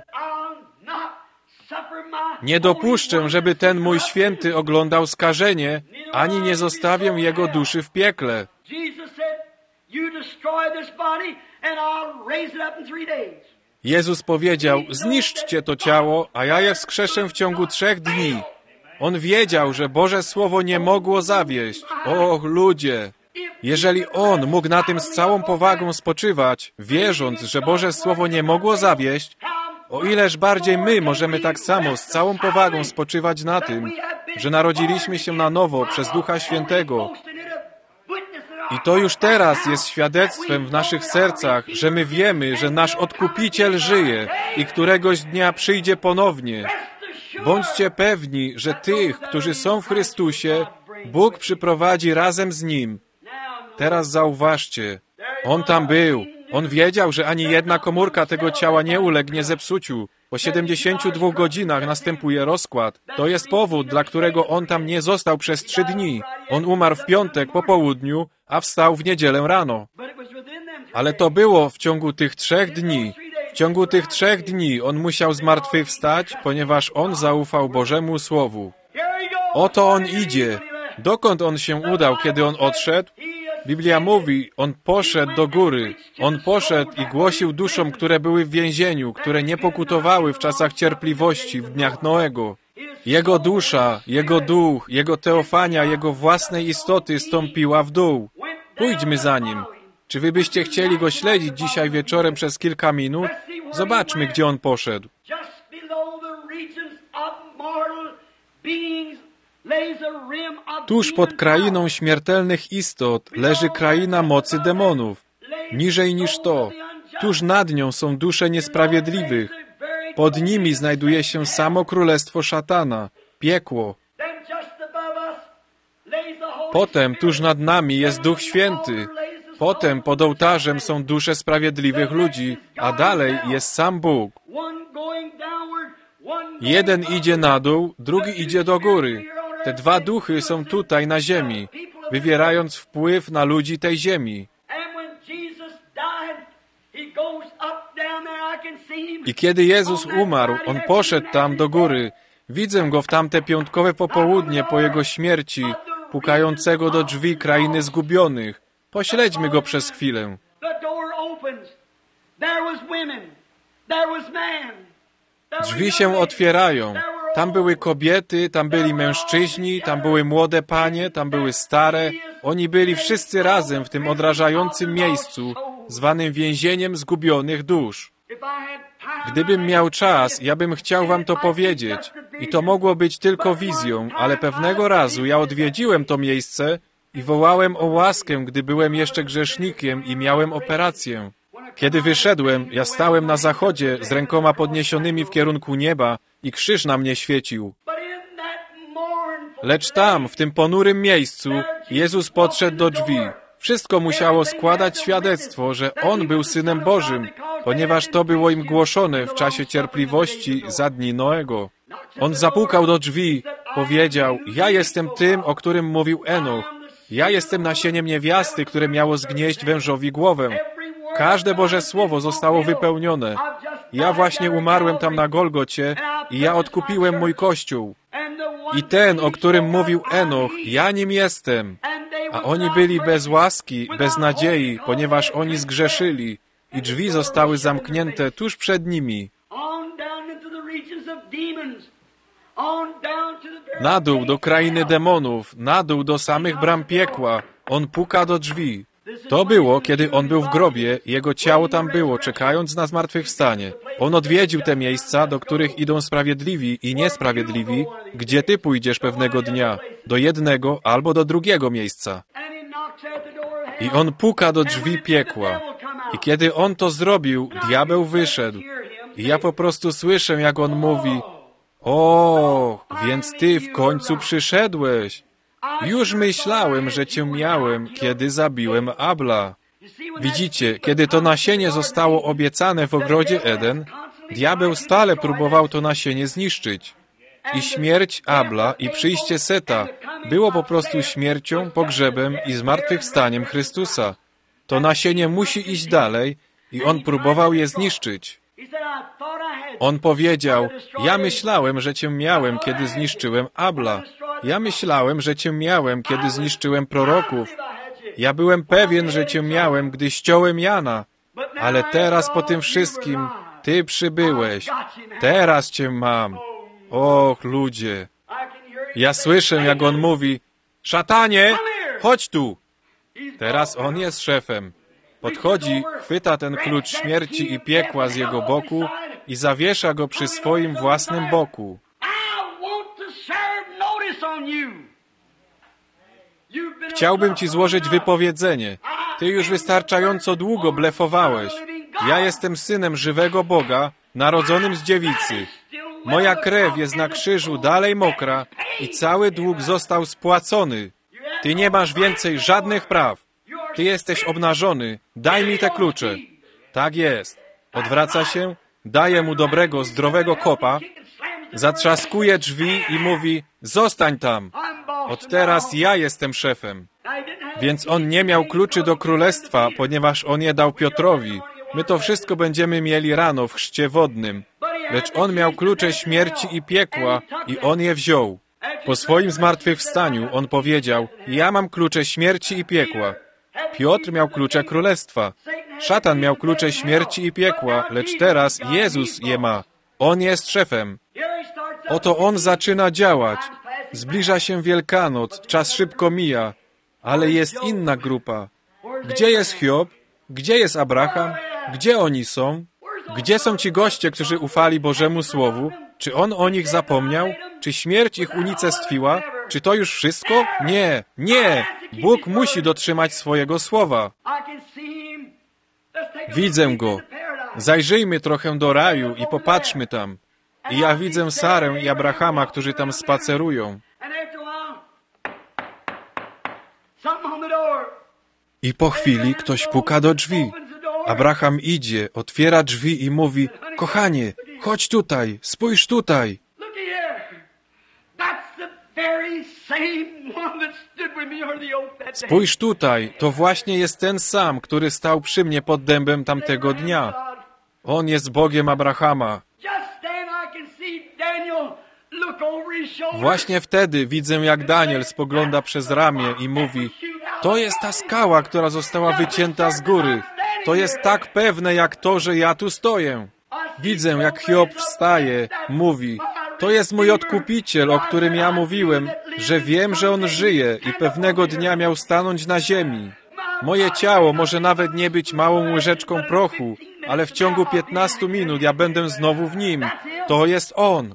nie dopuszczę, żeby ten mój święty oglądał skażenie, ani nie zostawię jego duszy w piekle. Jezus powiedział, zniszczcie to ciało, a ja je wskrzeszę w ciągu 3 dni. On wiedział, że Boże Słowo nie mogło zawieść. Och, ludzie! Jeżeli On mógł na tym z całą powagą spoczywać, wierząc, że Boże Słowo nie mogło zawieść, o ileż bardziej my możemy tak samo z całą powagą spoczywać na tym, że narodziliśmy się na nowo przez Ducha Świętego. I to już teraz jest świadectwem w naszych sercach, że my wiemy, że nasz Odkupiciel żyje i któregoś dnia przyjdzie ponownie. Bądźcie pewni, że tych, którzy są w Chrystusie, Bóg przyprowadzi razem z Nim. Teraz zauważcie, On tam był. On wiedział, że ani jedna komórka tego ciała nie ulegnie zepsuciu. Po 72 godzinach następuje rozkład. To jest powód, dla którego on tam nie został przez 3 dni. On umarł w piątek po południu, a wstał w niedzielę rano. Ale to było w ciągu tych 3 dni. W ciągu tych 3 dni on musiał zmartwychwstać, ponieważ on zaufał Bożemu Słowu. Oto on idzie. Dokąd on się udał, kiedy on odszedł? Biblia mówi, on poszedł do góry. On poszedł i głosił duszom, które były w więzieniu, które nie pokutowały w czasach cierpliwości, w dniach Noego. Jego dusza, jego duch, jego teofania, jego własnej istoty stąpiła w dół. Pójdźmy za nim. Czy wy byście chcieli go śledzić dzisiaj wieczorem przez kilka minut? Zobaczmy, gdzie on poszedł. Tuż pod krainą śmiertelnych istot leży kraina mocy demonów. Niżej niż to, tuż nad nią są dusze niesprawiedliwych. Pod nimi znajduje się samo królestwo szatana, piekło. Potem tuż nad nami jest Duch Święty. Potem pod ołtarzem są dusze sprawiedliwych ludzi, a dalej jest sam Bóg. Jeden idzie na dół, drugi idzie do góry. Te 2 duchy są tutaj na ziemi, wywierając wpływ na ludzi tej ziemi. I kiedy Jezus umarł, On poszedł tam do góry. Widzę Go w tamte piątkowe popołudnie po Jego śmierci, pukającego do drzwi krainy zgubionych. Pośledźmy Go przez chwilę. Drzwi się otwierają. Tam były kobiety, tam byli mężczyźni, tam były młode panie, tam były stare. Oni byli wszyscy razem w tym odrażającym miejscu, zwanym więzieniem zgubionych dusz. Gdybym miał czas, ja bym chciał wam to powiedzieć. I to mogło być tylko wizją, ale pewnego razu ja odwiedziłem to miejsce i wołałem o łaskę, gdy byłem jeszcze grzesznikiem i miałem operację. Kiedy wyszedłem, ja stałem na zachodzie z rękoma podniesionymi w kierunku nieba i krzyż na mnie świecił. Lecz tam, w tym ponurym miejscu, Jezus podszedł do drzwi. Wszystko musiało składać świadectwo, że On był Synem Bożym, ponieważ to było im głoszone w czasie cierpliwości za dni Noego. On zapukał do drzwi, powiedział, ja jestem tym, o którym mówił Enoch. Ja jestem nasieniem niewiasty, które miało zgnieść wężowi głowę. Każde Boże Słowo zostało wypełnione. Ja właśnie umarłem tam na Golgocie i ja odkupiłem mój Kościół. I ten, o którym mówił Enoch, ja nim jestem. A oni byli bez łaski, bez nadziei, ponieważ oni zgrzeszyli i drzwi zostały zamknięte tuż przed nimi. Na dół do krainy demonów, na dół do samych bram piekła. On puka do drzwi. To było, kiedy on był w grobie, jego ciało tam było, czekając na zmartwychwstanie. On odwiedził te miejsca, do których idą sprawiedliwi i niesprawiedliwi, gdzie ty pójdziesz pewnego dnia, do jednego albo do drugiego miejsca. I on puka do drzwi piekła. I kiedy on to zrobił, diabeł wyszedł. I ja po prostu słyszę, jak on mówi, o, więc ty w końcu przyszedłeś. Już myślałem, że cię miałem, kiedy zabiłem Abla. Widzicie, kiedy to nasienie zostało obiecane w ogrodzie Eden, diabeł stale próbował to nasienie zniszczyć. I śmierć Abla i przyjście Seta było po prostu śmiercią, pogrzebem i zmartwychwstaniem Chrystusa. To nasienie musi iść dalej i on próbował je zniszczyć. On powiedział, ja myślałem, że cię miałem, kiedy zniszczyłem Abla. Ja myślałem, że cię miałem, kiedy zniszczyłem proroków. Ja byłem pewien, że cię miałem, gdy ściąłem Jana. Ale teraz po tym wszystkim ty przybyłeś. Teraz cię mam. Och, ludzie. Ja słyszę, jak on mówi, szatanie, chodź tu. Teraz on jest szefem. Podchodzi, chwyta ten klucz śmierci i piekła z jego boku i zawiesza go przy swoim własnym boku. Chciałbym ci złożyć wypowiedzenie. Ty już wystarczająco długo blefowałeś. Ja jestem synem żywego Boga, narodzonym z dziewicy. Moja krew jest na krzyżu dalej mokra i cały dług został spłacony. Ty nie masz więcej żadnych praw. Ty jesteś obnażony. Daj mi te klucze. Tak jest. Odwraca się, daje mu dobrego, zdrowego kopa, zatrzaskuje drzwi i mówi, zostań tam. Od teraz ja jestem szefem. Więc on nie miał kluczy do królestwa, ponieważ on je dał Piotrowi. My to wszystko będziemy mieli rano w chrzcie wodnym. Lecz on miał klucze śmierci i piekła i on je wziął. Po swoim zmartwychwstaniu on powiedział, ja mam klucze śmierci i piekła. Piotr miał klucze królestwa. Szatan miał klucze śmierci i piekła, lecz teraz Jezus je ma. On jest szefem. Oto on zaczyna działać. Zbliża się Wielkanoc, czas szybko mija, ale jest inna grupa. Gdzie jest Hiob? Gdzie jest Abraham? Gdzie oni są? Gdzie są ci goście, którzy ufali Bożemu Słowu? Czy on o nich zapomniał? Czy śmierć ich unicestwiła? Czy to już wszystko? Nie, nie! Bóg musi dotrzymać swojego słowa. Widzę go. Zajrzyjmy trochę do raju i popatrzmy tam. I ja widzę Sarę i Abrahama, którzy tam spacerują. I po chwili ktoś puka do drzwi. Abraham idzie, otwiera drzwi i mówi, kochanie, chodź tutaj, spójrz tutaj. Spójrz tutaj, to właśnie jest ten sam, który stał przy mnie pod dębem tamtego dnia. On jest Bogiem Abrahama. Właśnie wtedy widzę, jak Daniel spogląda przez ramię i mówi, to jest ta skała, która została wycięta z góry. To jest tak pewne, jak to, że ja tu stoję. Widzę, jak Hiob wstaje, mówi, To jest mój Odkupiciel, o którym ja mówiłem, że wiem, że On żyje i pewnego dnia miał stanąć na ziemi. Moje ciało może nawet nie być małą łyżeczką prochu, ale w ciągu 15 minut ja będę znowu w Nim. To jest On.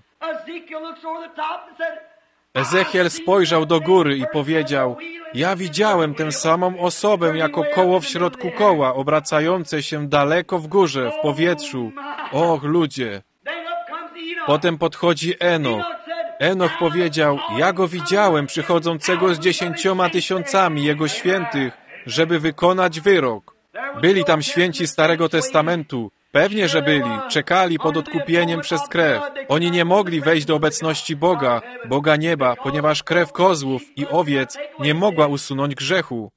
Ezechiel spojrzał do góry i powiedział: ja widziałem tę samą osobę jako koło w środku koła, obracające się daleko w górze, w powietrzu. Och, ludzie! Potem podchodzi Enoch. Enoch powiedział: ja go widziałem przychodzącego z 10 000 Jego świętych, żeby wykonać wyrok. Byli tam święci Starego Testamentu. Pewnie, że byli. Czekali pod odkupieniem przez krew. Oni nie mogli wejść do obecności Boga, Boga nieba, ponieważ krew kozłów i owiec nie mogła usunąć grzechu.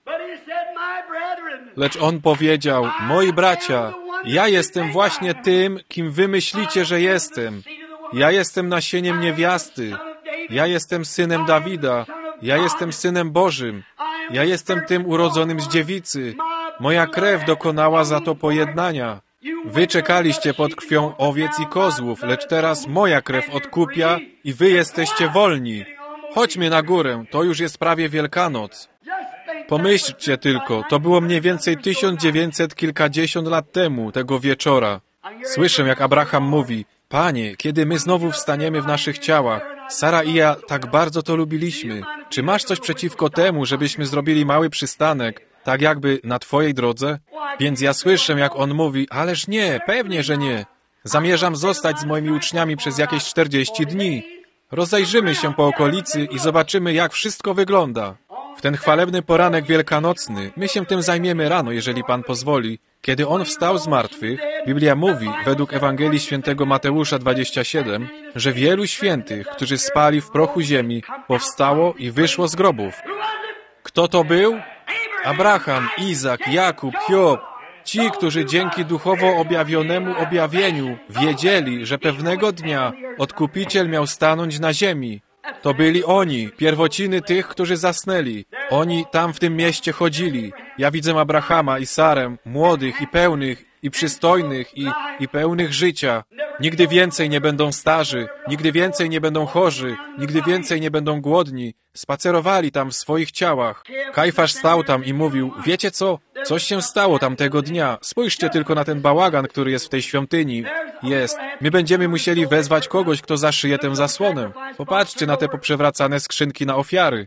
Lecz On powiedział: moi bracia, ja jestem właśnie tym, kim wy myślicie, że jestem. Ja jestem nasieniem niewiasty. Ja jestem synem Dawida. Ja jestem synem Bożym. Ja jestem tym urodzonym z dziewicy. Moja krew dokonała za to pojednania. Wy czekaliście pod krwią owiec i kozłów, lecz teraz moja krew odkupia i wy jesteście wolni. Chodźmy na górę, to już jest prawie Wielkanoc. Pomyślcie tylko, to było mniej więcej 1900 kilkadziesiąt lat temu, tego wieczora. Słyszę, jak Abraham mówi: Panie, kiedy my znowu wstaniemy w naszych ciałach? Sara i ja tak bardzo to lubiliśmy. Czy masz coś przeciwko temu, żebyśmy zrobili mały przystanek, tak jakby na Twojej drodze? Więc ja słyszę, jak on mówi: ależ nie, pewnie, że nie. Zamierzam zostać z moimi uczniami przez jakieś 40 dni. Rozejrzymy się po okolicy i zobaczymy, jak wszystko wygląda. W ten chwalebny poranek wielkanocny, my się tym zajmiemy rano, jeżeli Pan pozwoli. Kiedy On wstał z martwych, Biblia mówi, według Ewangelii Świętego Mateusza 27, że wielu świętych, którzy spali w prochu ziemi, powstało i wyszło z grobów. Kto to był? Abraham, Izak, Jakub, Hiob. Ci, którzy dzięki duchowo objawionemu objawieniu wiedzieli, że pewnego dnia Odkupiciel miał stanąć na ziemi. To byli oni, pierwociny tych, którzy zasnęli. Oni tam w tym mieście chodzili. Ja widzę Abrahama i Sarę, młodych i pełnych, i przystojnych, i pełnych życia. Nigdy więcej nie będą starzy, nigdy więcej nie będą chorzy, nigdy więcej nie będą głodni. Spacerowali tam w swoich ciałach. Kajfasz stał tam i mówił: wiecie co? Coś się stało tamtego dnia. Spójrzcie tylko na ten bałagan, który jest w tej świątyni. Jest. My będziemy musieli wezwać kogoś, kto zaszyje tę zasłonę. Popatrzcie na te poprzewracane skrzynki na ofiary.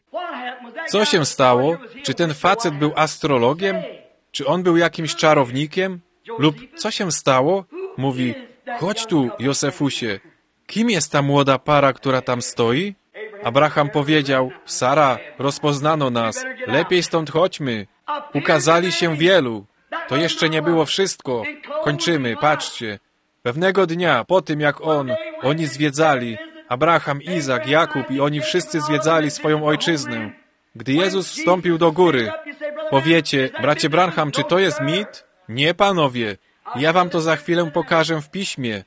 Co się stało? Czy ten facet był astrologiem? Czy on był jakimś czarownikiem? Lub co się stało? Mówi: chodź tu, Józefusie. Kim jest ta młoda para, która tam stoi? Abraham powiedział: Sara, rozpoznano nas. Lepiej stąd chodźmy. Ukazali się wielu. To jeszcze nie było wszystko. Kończymy, patrzcie. Pewnego dnia, po tym jak oni zwiedzali, Abraham, Izak, Jakub i oni wszyscy zwiedzali swoją ojczyznę. Gdy Jezus wstąpił do góry, powiecie: bracie Branham, czy to jest mit? Nie, panowie. Ja wam to za chwilę pokażę w piśmie.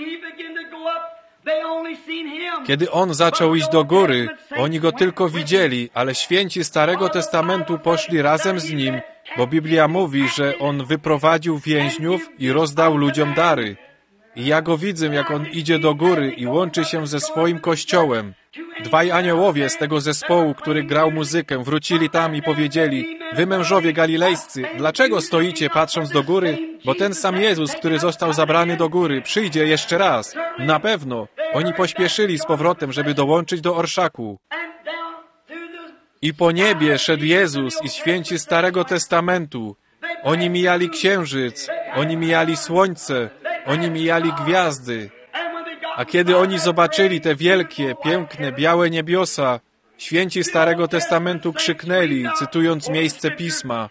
Kiedy On zaczął iść do góry, oni Go tylko widzieli, ale święci Starego Testamentu poszli razem z Nim, bo Biblia mówi, że On wyprowadził więźniów i rozdał ludziom dary. I ja Go widzę, jak On idzie do góry i łączy się ze swoim Kościołem. Dwaj aniołowie z tego zespołu, który grał muzykę, wrócili tam i powiedzieli: wy mężowie galilejscy, dlaczego stoicie patrząc do góry? Bo ten sam Jezus, który został zabrany do góry, przyjdzie jeszcze raz. Na pewno. Oni pośpieszyli z powrotem, żeby dołączyć do orszaku. I po niebie szedł Jezus i święci Starego Testamentu. Oni mijali księżyc, oni mijali słońce, oni mijali gwiazdy. A kiedy oni zobaczyli te wielkie, piękne, białe niebiosa, święci Starego Testamentu krzyknęli, cytując miejsce Pisma: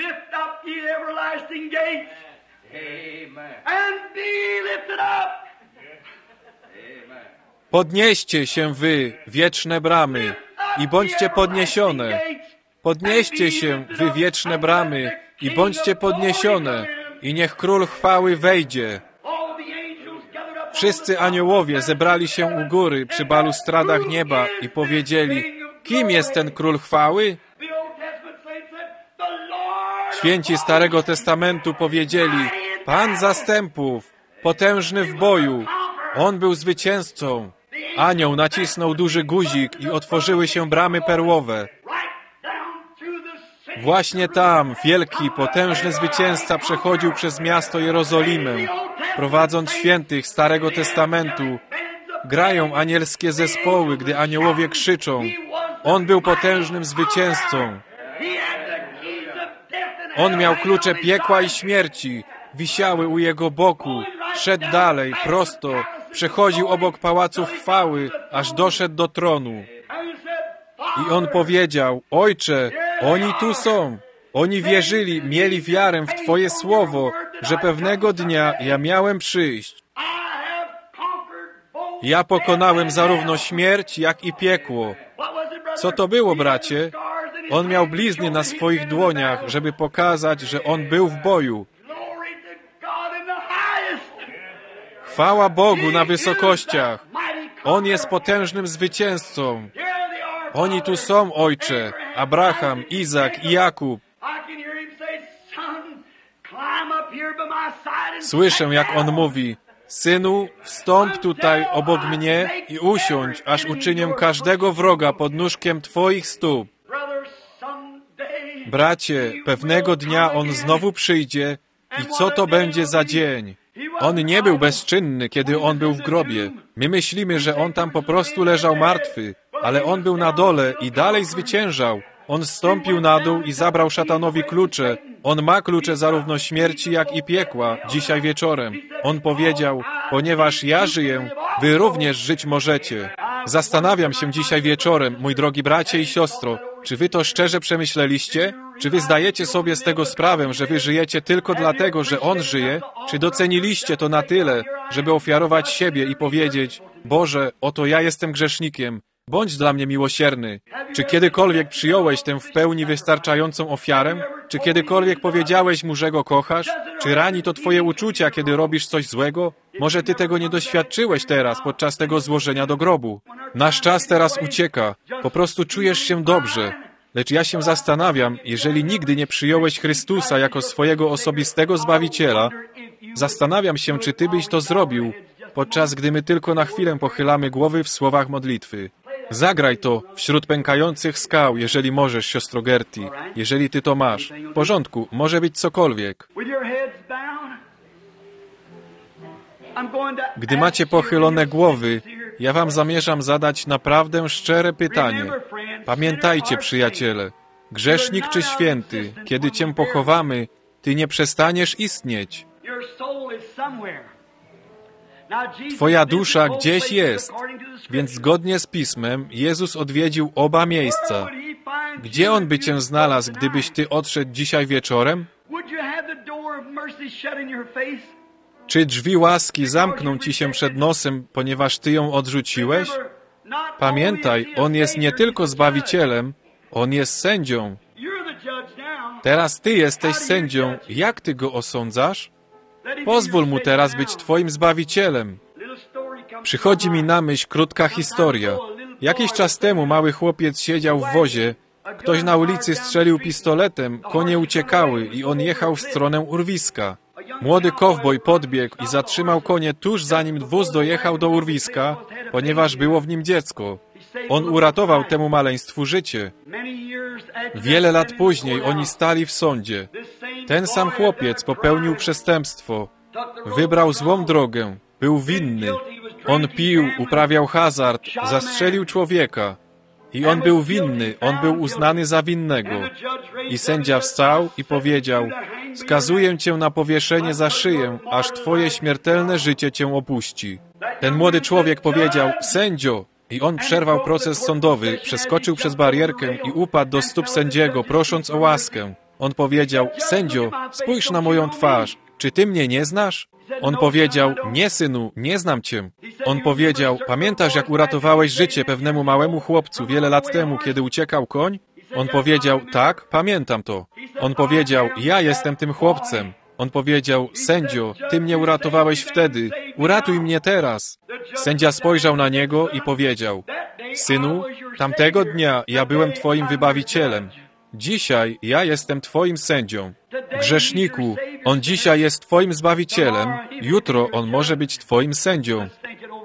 podnieście się wy, wieczne bramy, i bądźcie podniesione. Podnieście się wy, wieczne bramy, i bądźcie podniesione, i niech Król chwały wejdzie. Wszyscy aniołowie zebrali się u góry przy balustradach nieba i powiedzieli: kim jest ten Król chwały? Święci Starego Testamentu powiedzieli: Pan zastępów, potężny w boju. On był zwycięzcą. Anioł nacisnął duży guzik i otworzyły się bramy perłowe. Właśnie tam wielki, potężny zwycięzca przechodził przez miasto Jerozolimę, prowadząc świętych Starego Testamentu. Grają anielskie zespoły, gdy aniołowie krzyczą. On był potężnym zwycięzcą. On miał klucze piekła i śmierci. Wisiały u jego boku. Szedł dalej, prosto. Przechodził obok pałaców chwały, aż doszedł do tronu. I on powiedział: Ojcze, oni tu są. Oni wierzyli, mieli wiarę w Twoje słowo, że pewnego dnia ja miałem przyjść. Ja pokonałem zarówno śmierć, jak i piekło. Co to było, bracie? On miał blizny na swoich dłoniach, żeby pokazać, że on był w boju. Chwała Bogu na wysokościach. On jest potężnym zwycięzcą. Oni tu są, Ojcze, Abraham, Izak i Jakub. Słyszę, jak on mówi: Synu, wstąp tutaj obok mnie i usiądź, aż uczynię każdego wroga podnóżkiem Twoich stóp. Bracie, pewnego dnia on znowu przyjdzie i co to będzie za dzień? On nie był bezczynny, kiedy on był w grobie. My myślimy, że on tam po prostu leżał martwy, ale on był na dole i dalej zwyciężał. On zstąpił na dół i zabrał szatanowi klucze. On ma klucze zarówno śmierci, jak i piekła, dzisiaj wieczorem. On powiedział: ponieważ ja żyję, wy również żyć możecie. Zastanawiam się dzisiaj wieczorem, mój drogi bracie i siostro, czy wy to szczerze przemyśleliście? Czy wy zdajecie sobie z tego sprawę, że wy żyjecie tylko dlatego, że On żyje? Czy doceniliście to na tyle, żeby ofiarować siebie i powiedzieć: Boże, oto ja jestem grzesznikiem, bądź dla mnie miłosierny. Czy kiedykolwiek przyjąłeś tę w pełni wystarczającą ofiarę? Czy kiedykolwiek powiedziałeś Mu, że Go kochasz? Czy rani to Twoje uczucia, kiedy robisz coś złego? Może Ty tego nie doświadczyłeś teraz, podczas tego złożenia do grobu. Nasz czas teraz ucieka. Po prostu czujesz się dobrze. Lecz ja się zastanawiam, jeżeli nigdy nie przyjąłeś Chrystusa jako swojego osobistego Zbawiciela, zastanawiam się, czy Ty byś to zrobił, podczas gdy my tylko na chwilę pochylamy głowy w słowach modlitwy. Zagraj to wśród pękających skał, jeżeli możesz, siostro Gertie, jeżeli Ty to masz. W porządku, może być cokolwiek. Gdy macie pochylone głowy, ja wam zamierzam zadać naprawdę szczere pytanie. Pamiętajcie, przyjaciele, grzesznik czy święty, kiedy Cię pochowamy, Ty nie przestaniesz istnieć. Twoja dusza gdzieś jest, więc zgodnie z Pismem Jezus odwiedził oba miejsca. Gdzie On by Cię znalazł, gdybyś Ty odszedł dzisiaj wieczorem? Czy drzwi łaski zamkną Ci się przed nosem, ponieważ Ty ją odrzuciłeś? Pamiętaj, On jest nie tylko Zbawicielem, On jest sędzią. Teraz Ty jesteś sędzią. Jak Ty Go osądzasz? Pozwól Mu teraz być Twoim Zbawicielem. Przychodzi mi na myśl krótka historia. Jakiś czas temu mały chłopiec siedział w wozie. Ktoś na ulicy strzelił pistoletem, konie uciekały i on jechał w stronę urwiska. Młody kowboj podbiegł i zatrzymał konie tuż zanim wóz dojechał do urwiska, ponieważ było w nim dziecko. On uratował temu maleństwu życie. Wiele lat później oni stali w sądzie. Ten sam chłopiec popełnił przestępstwo. Wybrał złą drogę. Był winny. On pił, uprawiał hazard, zastrzelił człowieka. I on był winny, on był uznany za winnego. I sędzia wstał i powiedział: skazuję cię na powieszenie za szyję, aż twoje śmiertelne życie cię opuści. Ten młody człowiek powiedział: sędzio! I on przerwał proces sądowy, przeskoczył przez barierkę i upadł do stóp sędziego, prosząc o łaskę. On powiedział: sędzio, spójrz na moją twarz, czy ty mnie nie znasz? On powiedział: nie, synu, nie znam cię. On powiedział: pamiętasz, jak uratowałeś życie pewnemu małemu chłopcu wiele lat temu, kiedy uciekał koń? On powiedział: tak, pamiętam to. On powiedział: ja jestem tym chłopcem. On powiedział: sędzio, ty mnie uratowałeś wtedy, uratuj mnie teraz. Sędzia spojrzał na niego i powiedział: synu, tamtego dnia ja byłem twoim wybawicielem. Dzisiaj ja jestem twoim sędzią. Grzeszniku, on dzisiaj jest twoim Zbawicielem, jutro on może być twoim sędzią.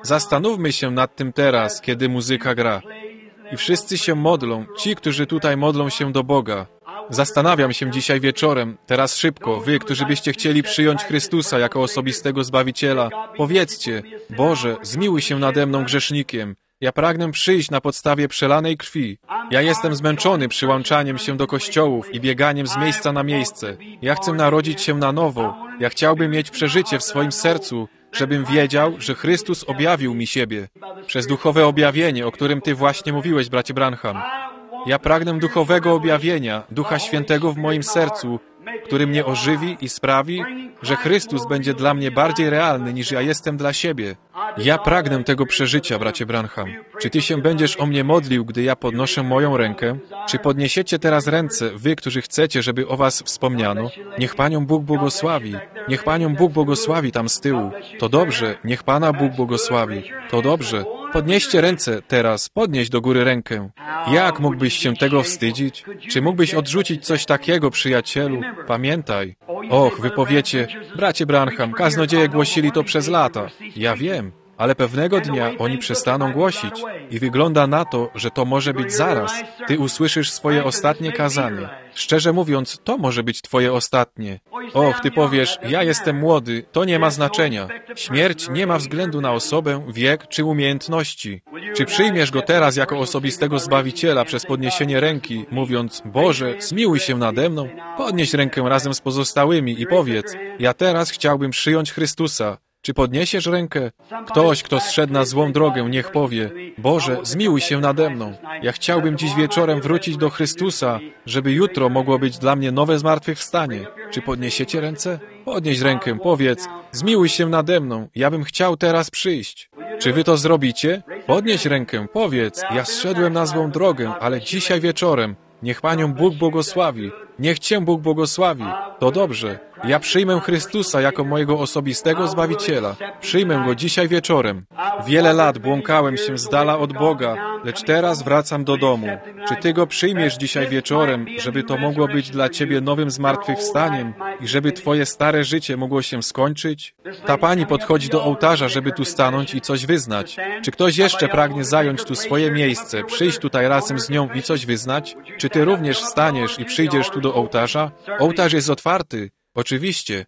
Zastanówmy się nad tym teraz, kiedy muzyka gra. I wszyscy się modlą, ci, którzy tutaj modlą się do Boga. Zastanawiam się dzisiaj wieczorem, teraz szybko, wy, którzy byście chcieli przyjąć Chrystusa jako osobistego Zbawiciela, powiedzcie, Boże, zmiłuj się nade mną grzesznikiem. Ja pragnę przyjść na podstawie przelanej krwi. Ja jestem zmęczony przyłączaniem się do kościołów i bieganiem z miejsca na miejsce. Ja chcę narodzić się na nowo. Ja chciałbym mieć przeżycie w swoim sercu, żebym wiedział, że Chrystus objawił mi siebie. Przez duchowe objawienie, o którym Ty właśnie mówiłeś, bracie Branham. Ja pragnę duchowego objawienia, Ducha Świętego w moim sercu, który mnie ożywi i sprawi, że Chrystus będzie dla mnie bardziej realny, niż ja jestem dla siebie. Ja pragnę tego przeżycia, bracie Branham. Czy Ty się będziesz o mnie modlił, gdy ja podnoszę moją rękę? Czy podniesiecie teraz ręce, wy, którzy chcecie, żeby o was wspomniano? Niech Panią Bóg błogosławi. Niech Panią Bóg błogosławi tam z tyłu. To dobrze, niech Pana Bóg błogosławi. To dobrze. Podnieście ręce teraz, podnieś do góry rękę. Jak mógłbyś się tego wstydzić? Czy mógłbyś odrzucić coś takiego, przyjacielu? Pamiętaj. Och, wy powiecie, bracie Branham, kaznodzieje głosili to przez lata. Ja wiem, ale pewnego dnia oni przestaną głosić i wygląda na to, że to może być zaraz. Ty usłyszysz swoje ostatnie kazanie. Szczerze mówiąc, to może być twoje ostatnie. Och, ty powiesz, ja jestem młody, to nie ma znaczenia. Śmierć nie ma względu na osobę, wiek czy umiejętności. Czy przyjmiesz Go teraz jako osobistego Zbawiciela przez podniesienie ręki, mówiąc, Boże, zmiłuj się nade mną? Podnieś rękę razem z pozostałymi i powiedz, ja teraz chciałbym przyjąć Chrystusa. Czy podniesiesz rękę? Ktoś, kto zszedł na złą drogę, niech powie, Boże, zmiłuj się nade mną. Ja chciałbym dziś wieczorem wrócić do Chrystusa, żeby jutro mogło być dla mnie nowe zmartwychwstanie. Czy podniesiecie ręce? Podnieś rękę, powiedz, zmiłuj się nade mną, ja bym chciał teraz przyjść. Czy wy to zrobicie? Podnieś rękę, powiedz, ja zszedłem na złą drogę, ale dzisiaj wieczorem, niech Panią Bóg błogosławi. Niech Cię Bóg błogosławi. To dobrze. Ja przyjmę Chrystusa jako mojego osobistego Zbawiciela. Przyjmę Go dzisiaj wieczorem. Wiele lat błąkałem się z dala od Boga, lecz teraz wracam do domu. Czy Ty Go przyjmiesz dzisiaj wieczorem, żeby to mogło być dla Ciebie nowym zmartwychwstaniem i żeby Twoje stare życie mogło się skończyć? Ta pani podchodzi do ołtarza, żeby tu stanąć i coś wyznać. Czy ktoś jeszcze pragnie zająć tu swoje miejsce, przyjść tutaj razem z nią i coś wyznać? Czy Ty również wstaniesz i przyjdziesz tu do ołtarza? Ołtarz jest otwarty. Oczywiście.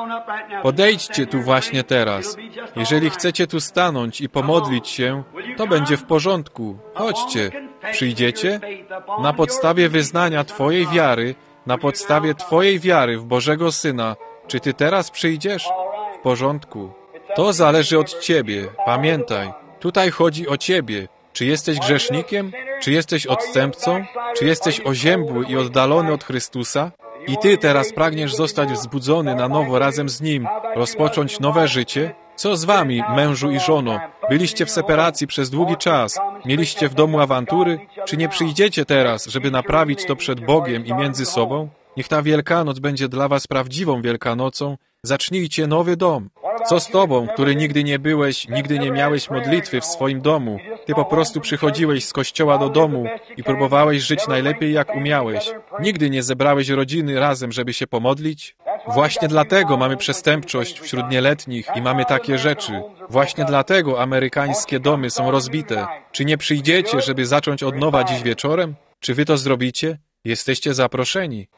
Podejdźcie tu właśnie teraz. Jeżeli chcecie tu stanąć i pomodlić się, to będzie w porządku. Chodźcie. Przyjdziecie? Na podstawie wyznania Twojej wiary, na podstawie Twojej wiary w Bożego Syna, czy Ty teraz przyjdziesz? W porządku. To zależy od Ciebie. Pamiętaj, tutaj chodzi o Ciebie. Czy jesteś grzesznikiem? Czy jesteś odstępcą? Czy jesteś oziębły i oddalony od Chrystusa? I Ty teraz pragniesz zostać wzbudzony na nowo razem z Nim, rozpocząć nowe życie? Co z wami, mężu i żono? Byliście w separacji przez długi czas. Mieliście w domu awantury? Czy nie przyjdziecie teraz, żeby naprawić to przed Bogiem i między sobą? Niech ta Wielkanoc będzie dla was prawdziwą Wielkanocą. Zacznijcie nowy dom. Co z tobą, który nigdy nie byłeś, nigdy nie miałeś modlitwy w swoim domu? Ty po prostu przychodziłeś z kościoła do domu i próbowałeś żyć najlepiej jak umiałeś. Nigdy nie zebrałeś rodziny razem, żeby się pomodlić? Właśnie dlatego mamy przestępczość wśród nieletnich i mamy takie rzeczy. Właśnie dlatego amerykańskie domy są rozbite. Czy nie przyjdziecie, żeby zacząć od nowa dziś wieczorem? Czy wy to zrobicie? Jesteście zaproszeni.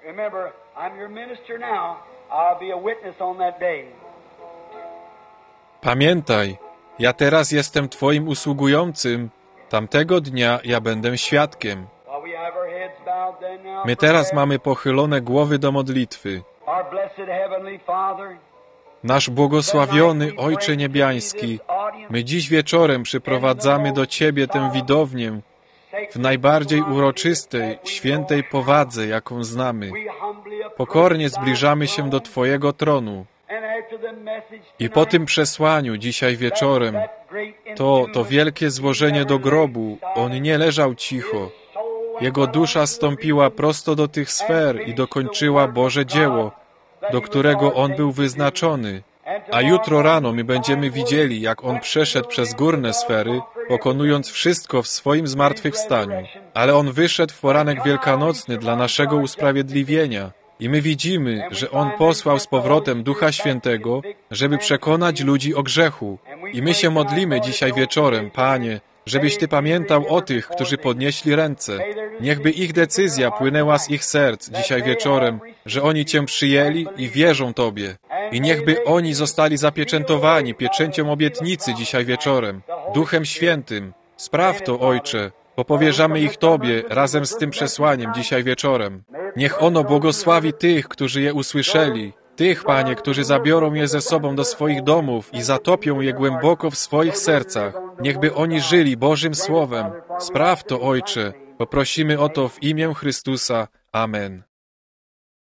Pamiętaj, ja teraz jestem Twoim usługującym. Tamtego dnia ja będę świadkiem. My teraz mamy pochylone głowy do modlitwy. Nasz błogosławiony Ojcze Niebiański, my dziś wieczorem przyprowadzamy do Ciebie tę widownię w najbardziej uroczystej, świętej powadze, jaką znamy. Pokornie zbliżamy się do Twojego tronu. I po tym przesłaniu dzisiaj wieczorem, to wielkie złożenie do grobu, on nie leżał cicho. Jego dusza stąpiła prosto do tych sfer i dokończyła Boże dzieło, do którego on był wyznaczony. A jutro rano my będziemy widzieli, jak on przeszedł przez górne sfery, pokonując wszystko w swoim zmartwychwstaniu. Ale on wyszedł w poranek wielkanocny dla naszego usprawiedliwienia. I my widzimy, że On posłał z powrotem Ducha Świętego, żeby przekonać ludzi o grzechu. I my się modlimy dzisiaj wieczorem, Panie, żebyś Ty pamiętał o tych, którzy podnieśli ręce. Niechby ich decyzja płynęła z ich serc dzisiaj wieczorem, że oni Cię przyjęli i wierzą Tobie. I niechby oni zostali zapieczętowani pieczęcią obietnicy dzisiaj wieczorem, Duchem Świętym. Spraw to, Ojcze, bo powierzamy ich Tobie razem z tym przesłaniem dzisiaj wieczorem. Niech ono błogosławi tych, którzy je usłyszeli, tych, Panie, którzy zabiorą je ze sobą do swoich domów i zatopią je głęboko w swoich sercach. Niechby oni żyli Bożym Słowem. Spraw to, Ojcze, poprosimy o to w imię Chrystusa. Amen.